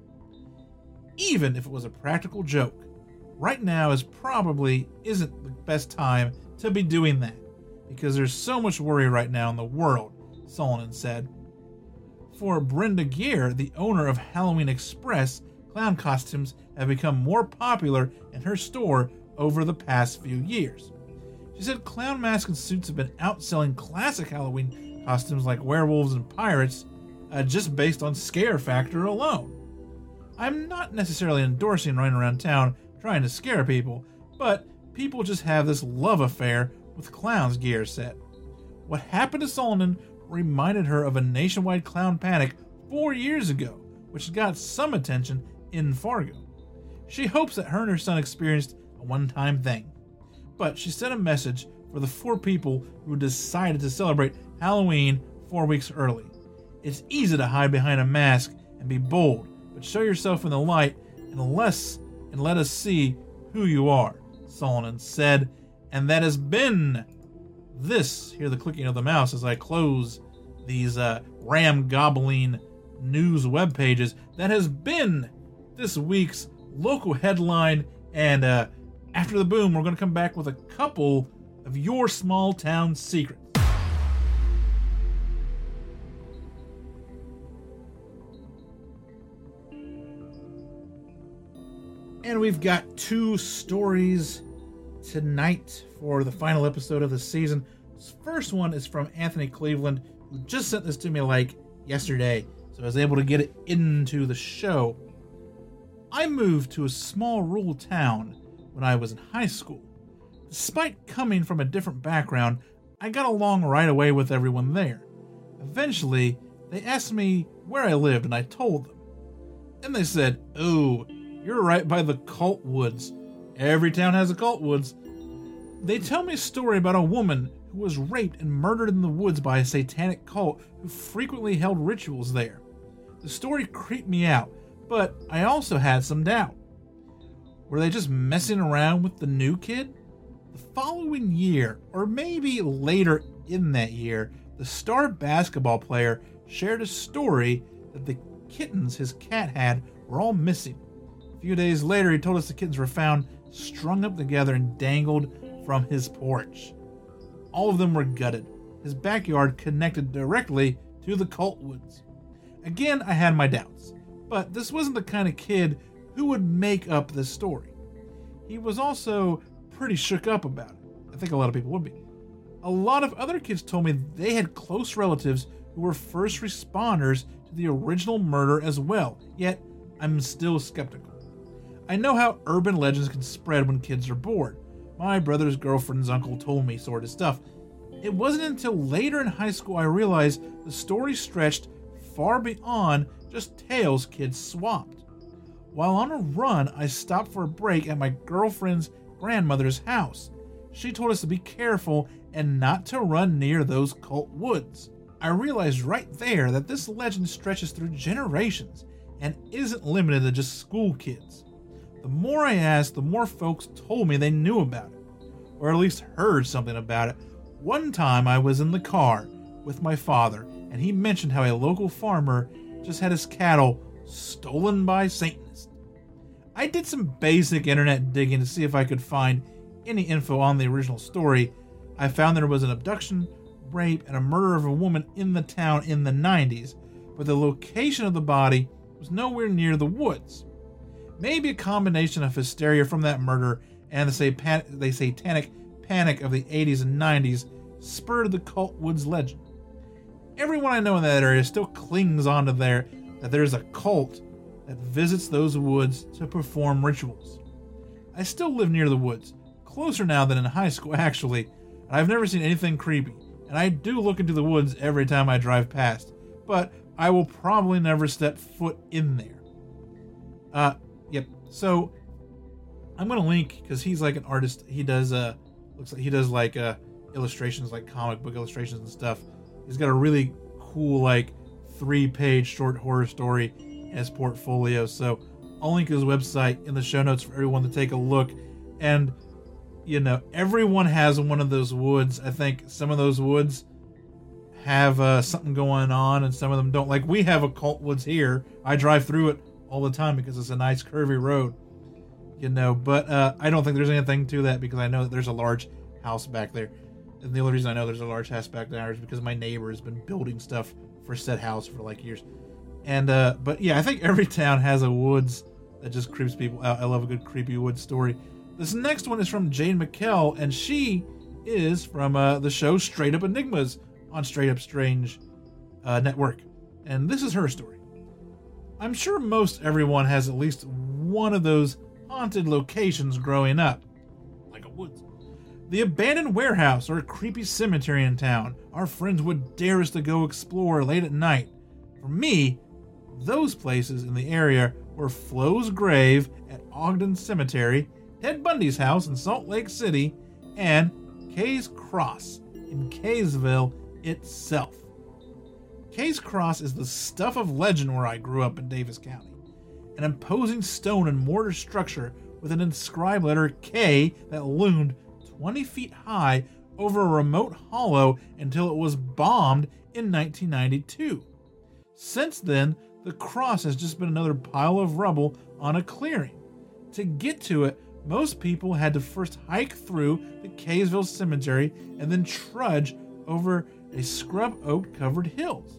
Even if it was a practical joke, right now probably isn't the best time to be doing that, because there's so much worry right now in the world, Solomon said. For Brenda Gear, the owner of Halloween Express, clown costumes have become more popular in her store over the past few years. She said clown masks and suits have been outselling classic Halloween costumes like werewolves and pirates, just based on scare factor alone. I'm not necessarily endorsing running around town trying to scare people, but people just have this love affair with clowns, Gear said. What happened to Solomon reminded her of a nationwide clown panic 4 years ago, which got some attention in Fargo. She hopes that her and her son experienced a one-time thing, but she sent a message for the 4 people who decided to celebrate Halloween 4 weeks early. It's easy to hide behind a mask and be bold, but show yourself in the light and let us see who you are, Solomon said. And that has been this. Hear the clicking of the mouse as I close these ram-gobbling news web pages. That has been this week's local headline. And after the boom, we're going to come back with a couple of your small town secrets. And we've got 2 stories tonight for the final episode of the season. This first one is from Anthony Cleveland, who just sent this to me like yesterday, so I was able to get it into the show. I moved to a small rural town when I was in high school. Despite coming from a different background, I got along right away with everyone there. Eventually, they asked me where I lived, and I told them. And they said, "Oh, you're right by the cult woods. Every town has a cult woods." They tell me a story about a woman who was raped and murdered in the woods by a satanic cult who frequently held rituals there. The story creeped me out, but I also had some doubt. Were they just messing around with the new kid? The following year, or maybe later in that year, the star basketball player shared a story that the kittens his cat had were all missing. A few days later, he told us the kittens were found strung up together and dangled from his porch. All of them were gutted. His backyard connected directly to the cult woods. Again, I had my doubts, but this wasn't the kind of kid who would make up this story. He was also pretty shook up about it. I think a lot of people would be. A lot of other kids told me they had close relatives who were first responders to the original murder as well, yet I'm still skeptical. I know how urban legends can spread when kids are bored. My brother's girlfriend's uncle told me sort of stuff. It wasn't until later in high school I realized the story stretched far beyond just tails kids swapped. While on a run, I stopped for a break at my girlfriend's grandmother's house. She told us to be careful and not to run near those cult woods. I realized right there that this legend stretches through generations and isn't limited to just school kids. The more I asked, the more folks told me they knew about it, or at least heard something about it. One time I was in the car with my father, and he mentioned how a local farmer just had his cattle stolen by Satanists. I did some basic internet digging to see if I could find any info on the original story. I found there was an abduction, rape, and a murder of a woman in the town in the 90s, but the location of the body was nowhere near the woods. Maybe a combination of hysteria from that murder and the satanic panic of the 80s and 90s spurred the cult woods legend. Everyone I know in that area still clings on to that there's a cult that visits those woods to perform rituals. I still live near the woods, closer now than in high school actually, and I've never seen anything creepy, and I do look into the woods every time I drive past, but I will probably never step foot in there. Yep, so I'm going to link, because he's like an artist, he does, looks like he does like illustrations, like comic book illustrations and stuff. He's got a really cool, like, 3-page short horror story in his portfolio, so I'll link his website in the show notes for everyone to take a look. And, you know, everyone has one of those woods. I think some of those woods have something going on, and some of them don't. Like, we have a cult woods here. I drive through it all the time because it's a nice curvy road, you know, but I don't think there's anything to that, because I know that there's a large house back there. And the only reason I know there's a large house back there is because my neighbor has been building stuff for said house for like years. And but yeah, I think every town has a woods that just creeps people out. I love a good creepy woods story. This next one is from Jane McKell, and she is from the show Straight Up Enigmas on Straight Up Strange Network. And this is her story. I'm sure most everyone has at least one of those haunted locations growing up, like a woods. The abandoned warehouse or a creepy cemetery in town our friends would dare us to go explore late at night. For me, those places in the area were Flo's grave at Ogden Cemetery, Ted Bundy's house in Salt Lake City, and Kay's Cross in Kaysville itself. Kay's Cross is the stuff of legend where I grew up in Davis County. An imposing stone and mortar structure with an inscribed letter K that loomed 20 feet high over a remote hollow until it was bombed in 1992. Since then, the cross has just been another pile of rubble on a clearing. To get to it, most people had to first hike through the Kaysville Cemetery and then trudge over a scrub oak covered hills.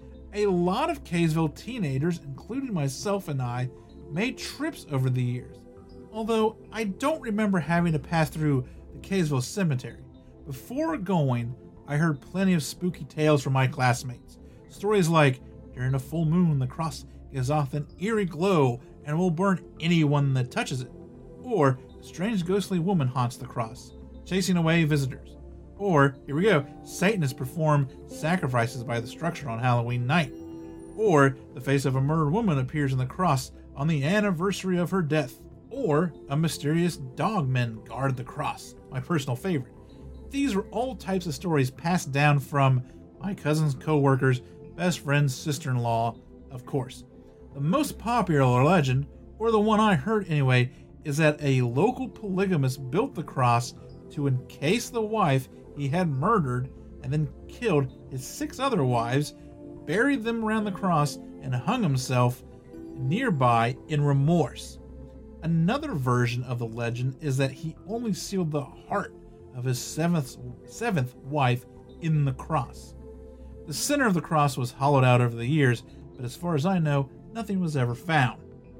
A lot of Kaysville teenagers, including myself and I, made trips over the years, although I don't remember having to pass through the Kaysville Cemetery. Before going, I heard plenty of spooky tales from my classmates. Stories like, during a full moon, the cross gives off an eerie glow and will burn anyone that touches it. Or, a strange ghostly woman haunts the cross, chasing away visitors. Or, here we go, Satanists perform sacrifices by the structure on Halloween night. Or, the face of a murdered woman appears in the cross on the anniversary of her death. Or, a mysterious dogmen guard the cross, my personal favorite. These were all types of stories passed down from my cousin's co-workers, best friend's sister-in-law, of course. The most popular legend, or the one I heard anyway, is that a local polygamist built the cross to encase the wife he had murdered and then killed his 6 other wives, buried them around the cross, and hung himself nearby in remorse. Another version of the legend is that he only sealed the heart of his seventh wife in the cross. The center of the cross was hollowed out over the years, but as far as I know, nothing was ever found.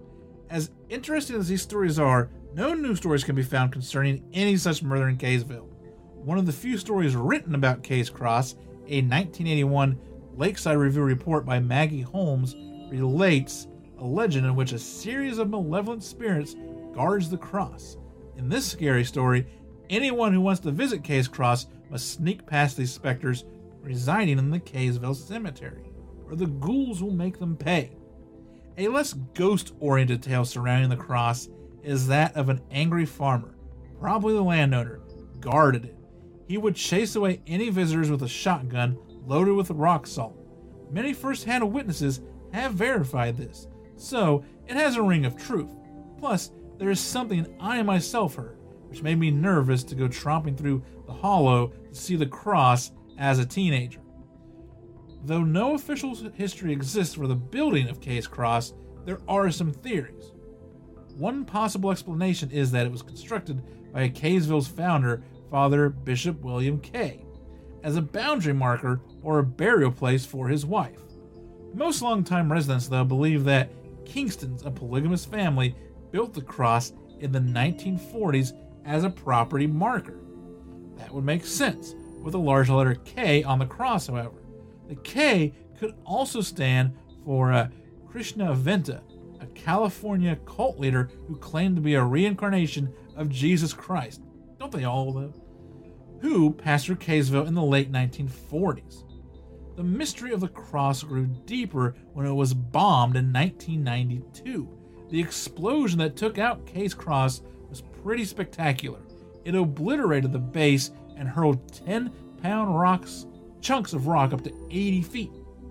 As interesting as these stories are, no news stories can be found concerning any such murder in Kaysville. One of the few stories written about Kay's Cross, a 1981 Lakeside Review report by Maggie Holmes, relates a legend in which a series of malevolent spirits guards the cross. In this scary story, anyone who wants to visit Kay's Cross must sneak past these specters residing in the Kaysville Cemetery, or the ghouls will make them pay. A less ghost-oriented tale surrounding the cross is that of an angry farmer, probably the landowner, guarded it. He would chase away any visitors with a shotgun loaded with rock salt. Many first-hand witnesses have verified this, so it has a ring of truth. Plus, there is something I myself heard, which made me nervous to go tromping through the hollow to see the cross as a teenager. Though no official history exists for the building of Kay's Cross, there are some theories. One possible explanation is that it was constructed by Kaysville's founder, Father Bishop William Kay, as a boundary marker or a burial place for his wife. Most longtime residents, though, believe that Kingstons, a polygamous family, built the cross in the 1940s as a property marker. That would make sense, with a large letter K on the cross, however. The K could also stand for Krishna Aventa, a California cult leader who claimed to be a reincarnation of Jesus Christ. Don't they all, though? Who passed through Kaysville in the late 1940s. The mystery of the cross grew deeper when it was bombed in 1992. The explosion that took out Kay's Cross was pretty spectacular. It obliterated the base and hurled 10-pound chunks of rock up to 80 feet.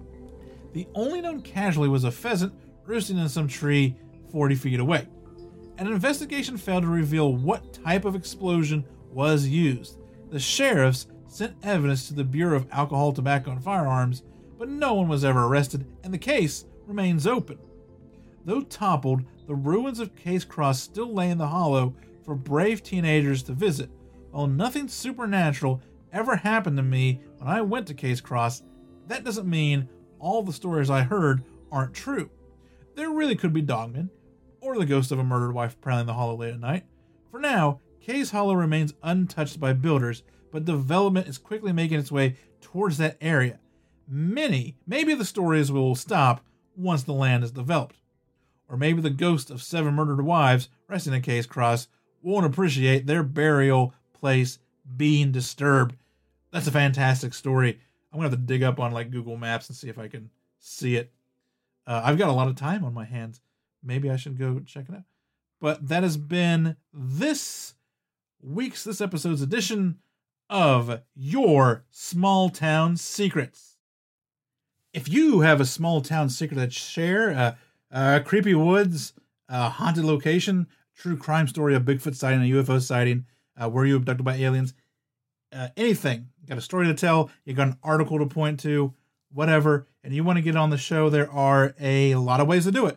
The only known casualty was a pheasant roosting in some tree 40 feet away. An investigation failed to reveal what type of explosion was used. The sheriffs sent evidence to the Bureau of Alcohol, Tobacco, and Firearms, but no one was ever arrested, and the case remains open. Though toppled, the ruins of Kay's Cross still lay in the hollow for brave teenagers to visit. While nothing supernatural ever happened to me when I went to Kay's Cross, that doesn't mean all the stories I heard aren't true. There really could be dogmen, or the ghost of a murdered wife prowling the hollow late at night. For now, Kay's Hollow remains untouched by builders, but development is quickly making its way towards that area. Maybe the stories will stop once the land is developed. Or maybe the ghost of 7 murdered wives resting at Kay's Cross won't appreciate their burial place being disturbed. That's a fantastic story. I'm going to have to dig up on Google Maps and see if I can see it. I've got a lot of time on my hands. Maybe I should go check it out. But that has been this episode's edition of Your Small Town Secrets. If you have a small town secret to share, creepy woods, haunted location, true crime story, a Bigfoot sighting, a UFO sighting, were you abducted by aliens, anything, you got a story to tell, you got an article to point to, whatever, and you want to get on the show, there are a lot of ways to do it.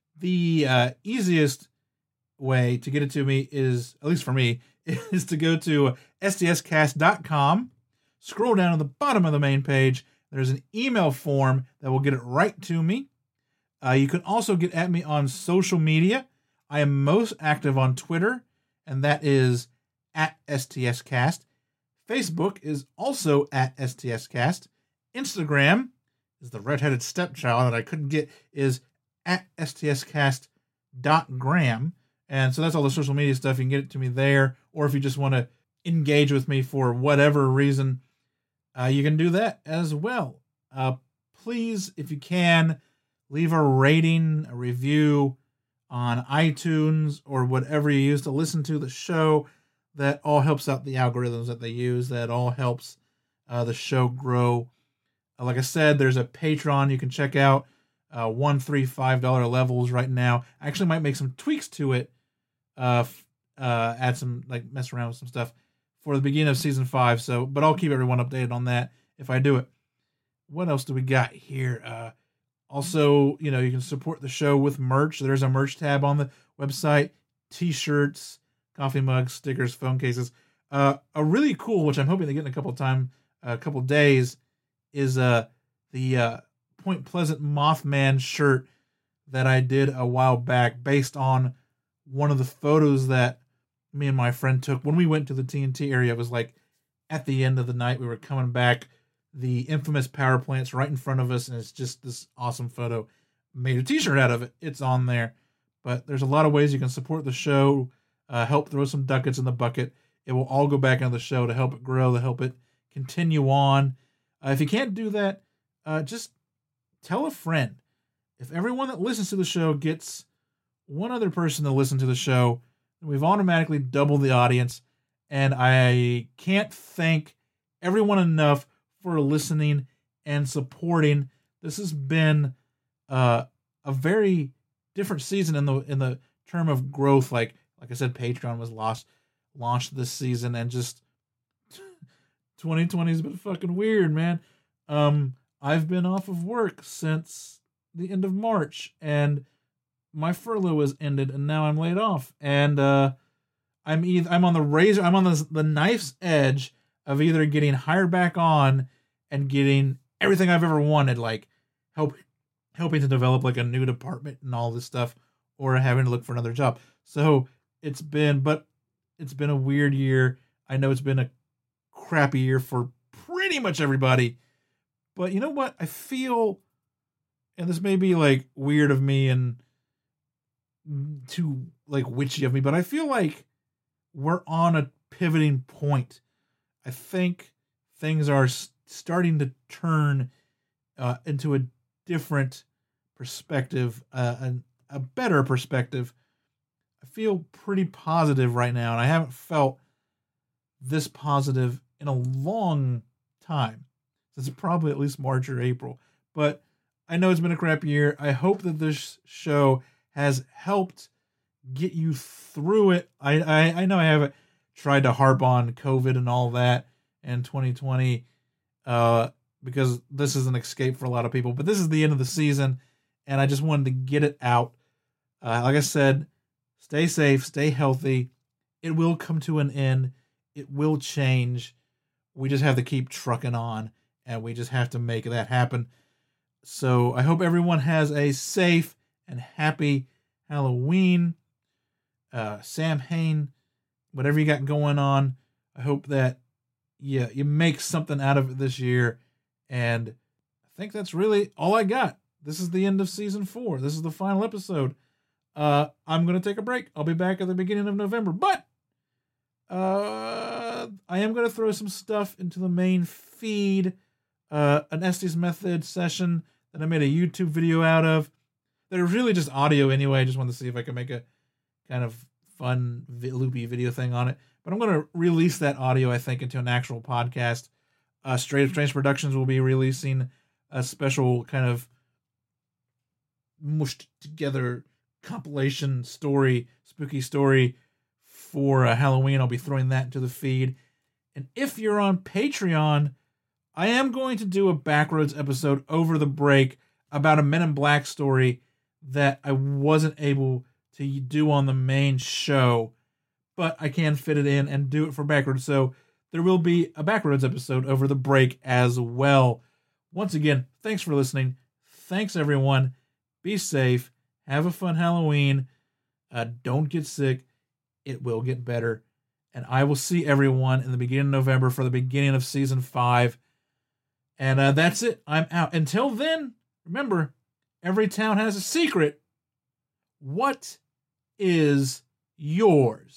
The easiest way to get it to me is, at least for me, is to go to stscast.com, scroll down to the bottom of the main page. There's an email form that will get it right to me. You can also get at me on social media. I am most active on Twitter, and that is at STScast. Facebook is also at STScast. Instagram is the redheaded stepchild that I couldn't get, is at STScast.gram. And so that's all the social media stuff. You can get it to me there. Or if you just want to engage with me for whatever reason, you can do that as well. Please, if you can, leave a rating, a review on iTunes or whatever you use to listen to the show. That all helps out the algorithms that they use. That all helps the show grow. Like I said, there's a Patreon you can check out. $1, $3, $5 levels right now. I actually might make some tweaks to it. Add some, mess around with some stuff for the beginning of season 5. But I'll keep everyone updated on that if I do it. What else do we got here? Also, you can support the show with merch. There's a merch tab on the website. T-shirts, coffee mugs, stickers, phone cases. A really cool, which I'm hoping to get in a couple days, is the Point Pleasant Mothman shirt that I did a while back based on one of the photos that me and my friend took when we went to the TNT area. It was at the end of the night, we were coming back, the infamous power plant's right in front of us, and it's just this awesome photo. Made a t-shirt out of it. It's on there. But there's a lot of ways you can support the show, help throw some ducats in the bucket. It will all go back into the show to help it grow, to help it continue on. If you can't do that, just tell a friend. if everyone that listens to the show gets one other person to listen to the show, then we've automatically doubled the audience. And I can't thank everyone enough for listening and supporting. This has been a very different season in the term of growth. Like I said, Patreon was launched this season, and just 2020 has been fucking weird, man. I've been off of work since the end of March, and my furlough was ended, and now I'm laid off, and I'm on the knife's edge of either getting hired back on and getting everything I've ever wanted, like helping to develop like a new department and all this stuff, or having to look for another job. So it's been a weird year. I know it's been a crappy year for pretty much everybody, but you know what? I feel, and this may be like weird of me and too like witchy of me, but I feel like we're on a pivoting point. I think things are starting to turn into a different perspective, a better perspective. I feel pretty positive right now, and I haven't felt this positive in a long time, since probably at least March or April. But I know it's been a crap year. I hope that this show has helped get you through it. I know I haven't tried to harp on COVID and all that in 2020 because this is an escape for a lot of people, but this is the end of the season, and I just wanted to get it out. Like I said, stay safe, stay healthy. It will come to an end. It will change. We just have to keep trucking on, and we just have to make that happen. So I hope everyone has a safe and happy Halloween. Samhain, whatever you got going on, I hope that you make something out of it this year. And I think that's really all I got. This is the end of season 4. This is the final episode. I'm going to take a break. I'll be back at the beginning of November, but I am going to throw some stuff into the main feed. An Estes Method session that I made a YouTube video out of. They're really just audio anyway. I just wanted to see if I could make a kind of fun loopy video thing on it. But I'm going to release that audio, I think, into an actual podcast. Straight Up Strange Productions will be releasing a special kind of mushed together compilation story, spooky story for Halloween. I'll be throwing that into the feed. And if you're on Patreon, I am going to do a Backroads episode over the break about a Men in Black story that I wasn't able to do on the main show, but I can fit it in and do it for Backroads. So there will be a Backroads episode over the break as well. Once again, thanks for listening. Thanks, everyone. Be safe. Have a fun Halloween. Don't get sick. It will get better. And I will see everyone in the beginning of November for the beginning of season 5. And that's it. I'm out. Until then, remember, every town has a secret. What is yours?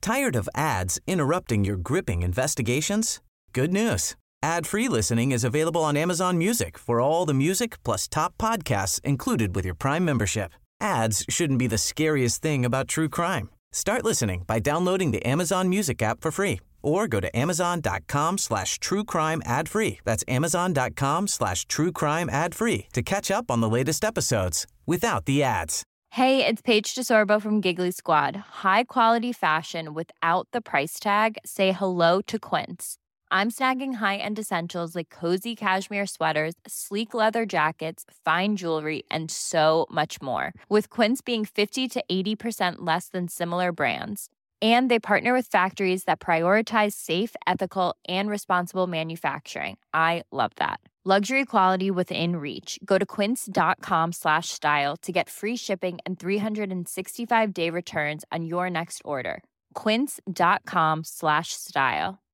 Tired of ads interrupting your gripping investigations? Good news. Ad-free listening is available on Amazon Music for all the music plus top podcasts included with your Prime membership. Ads shouldn't be the scariest thing about true crime. Start listening by downloading the Amazon Music app for free or go to amazon.com/truecrime ad-free. That's amazon.com/truecrime ad-free to catch up on the latest episodes without the ads. Hey, it's Paige DeSorbo from Giggly Squad. High quality fashion without the price tag. Say hello to Quince. I'm snagging high-end essentials like cozy cashmere sweaters, sleek leather jackets, fine jewelry, and so much more. With Quince being 50 to 80% less than similar brands. And they partner with factories that prioritize safe, ethical, and responsible manufacturing. I love that. Luxury quality within reach. Go to quince.com/style to get free shipping and 365-day returns on your next order. Quince.com/style.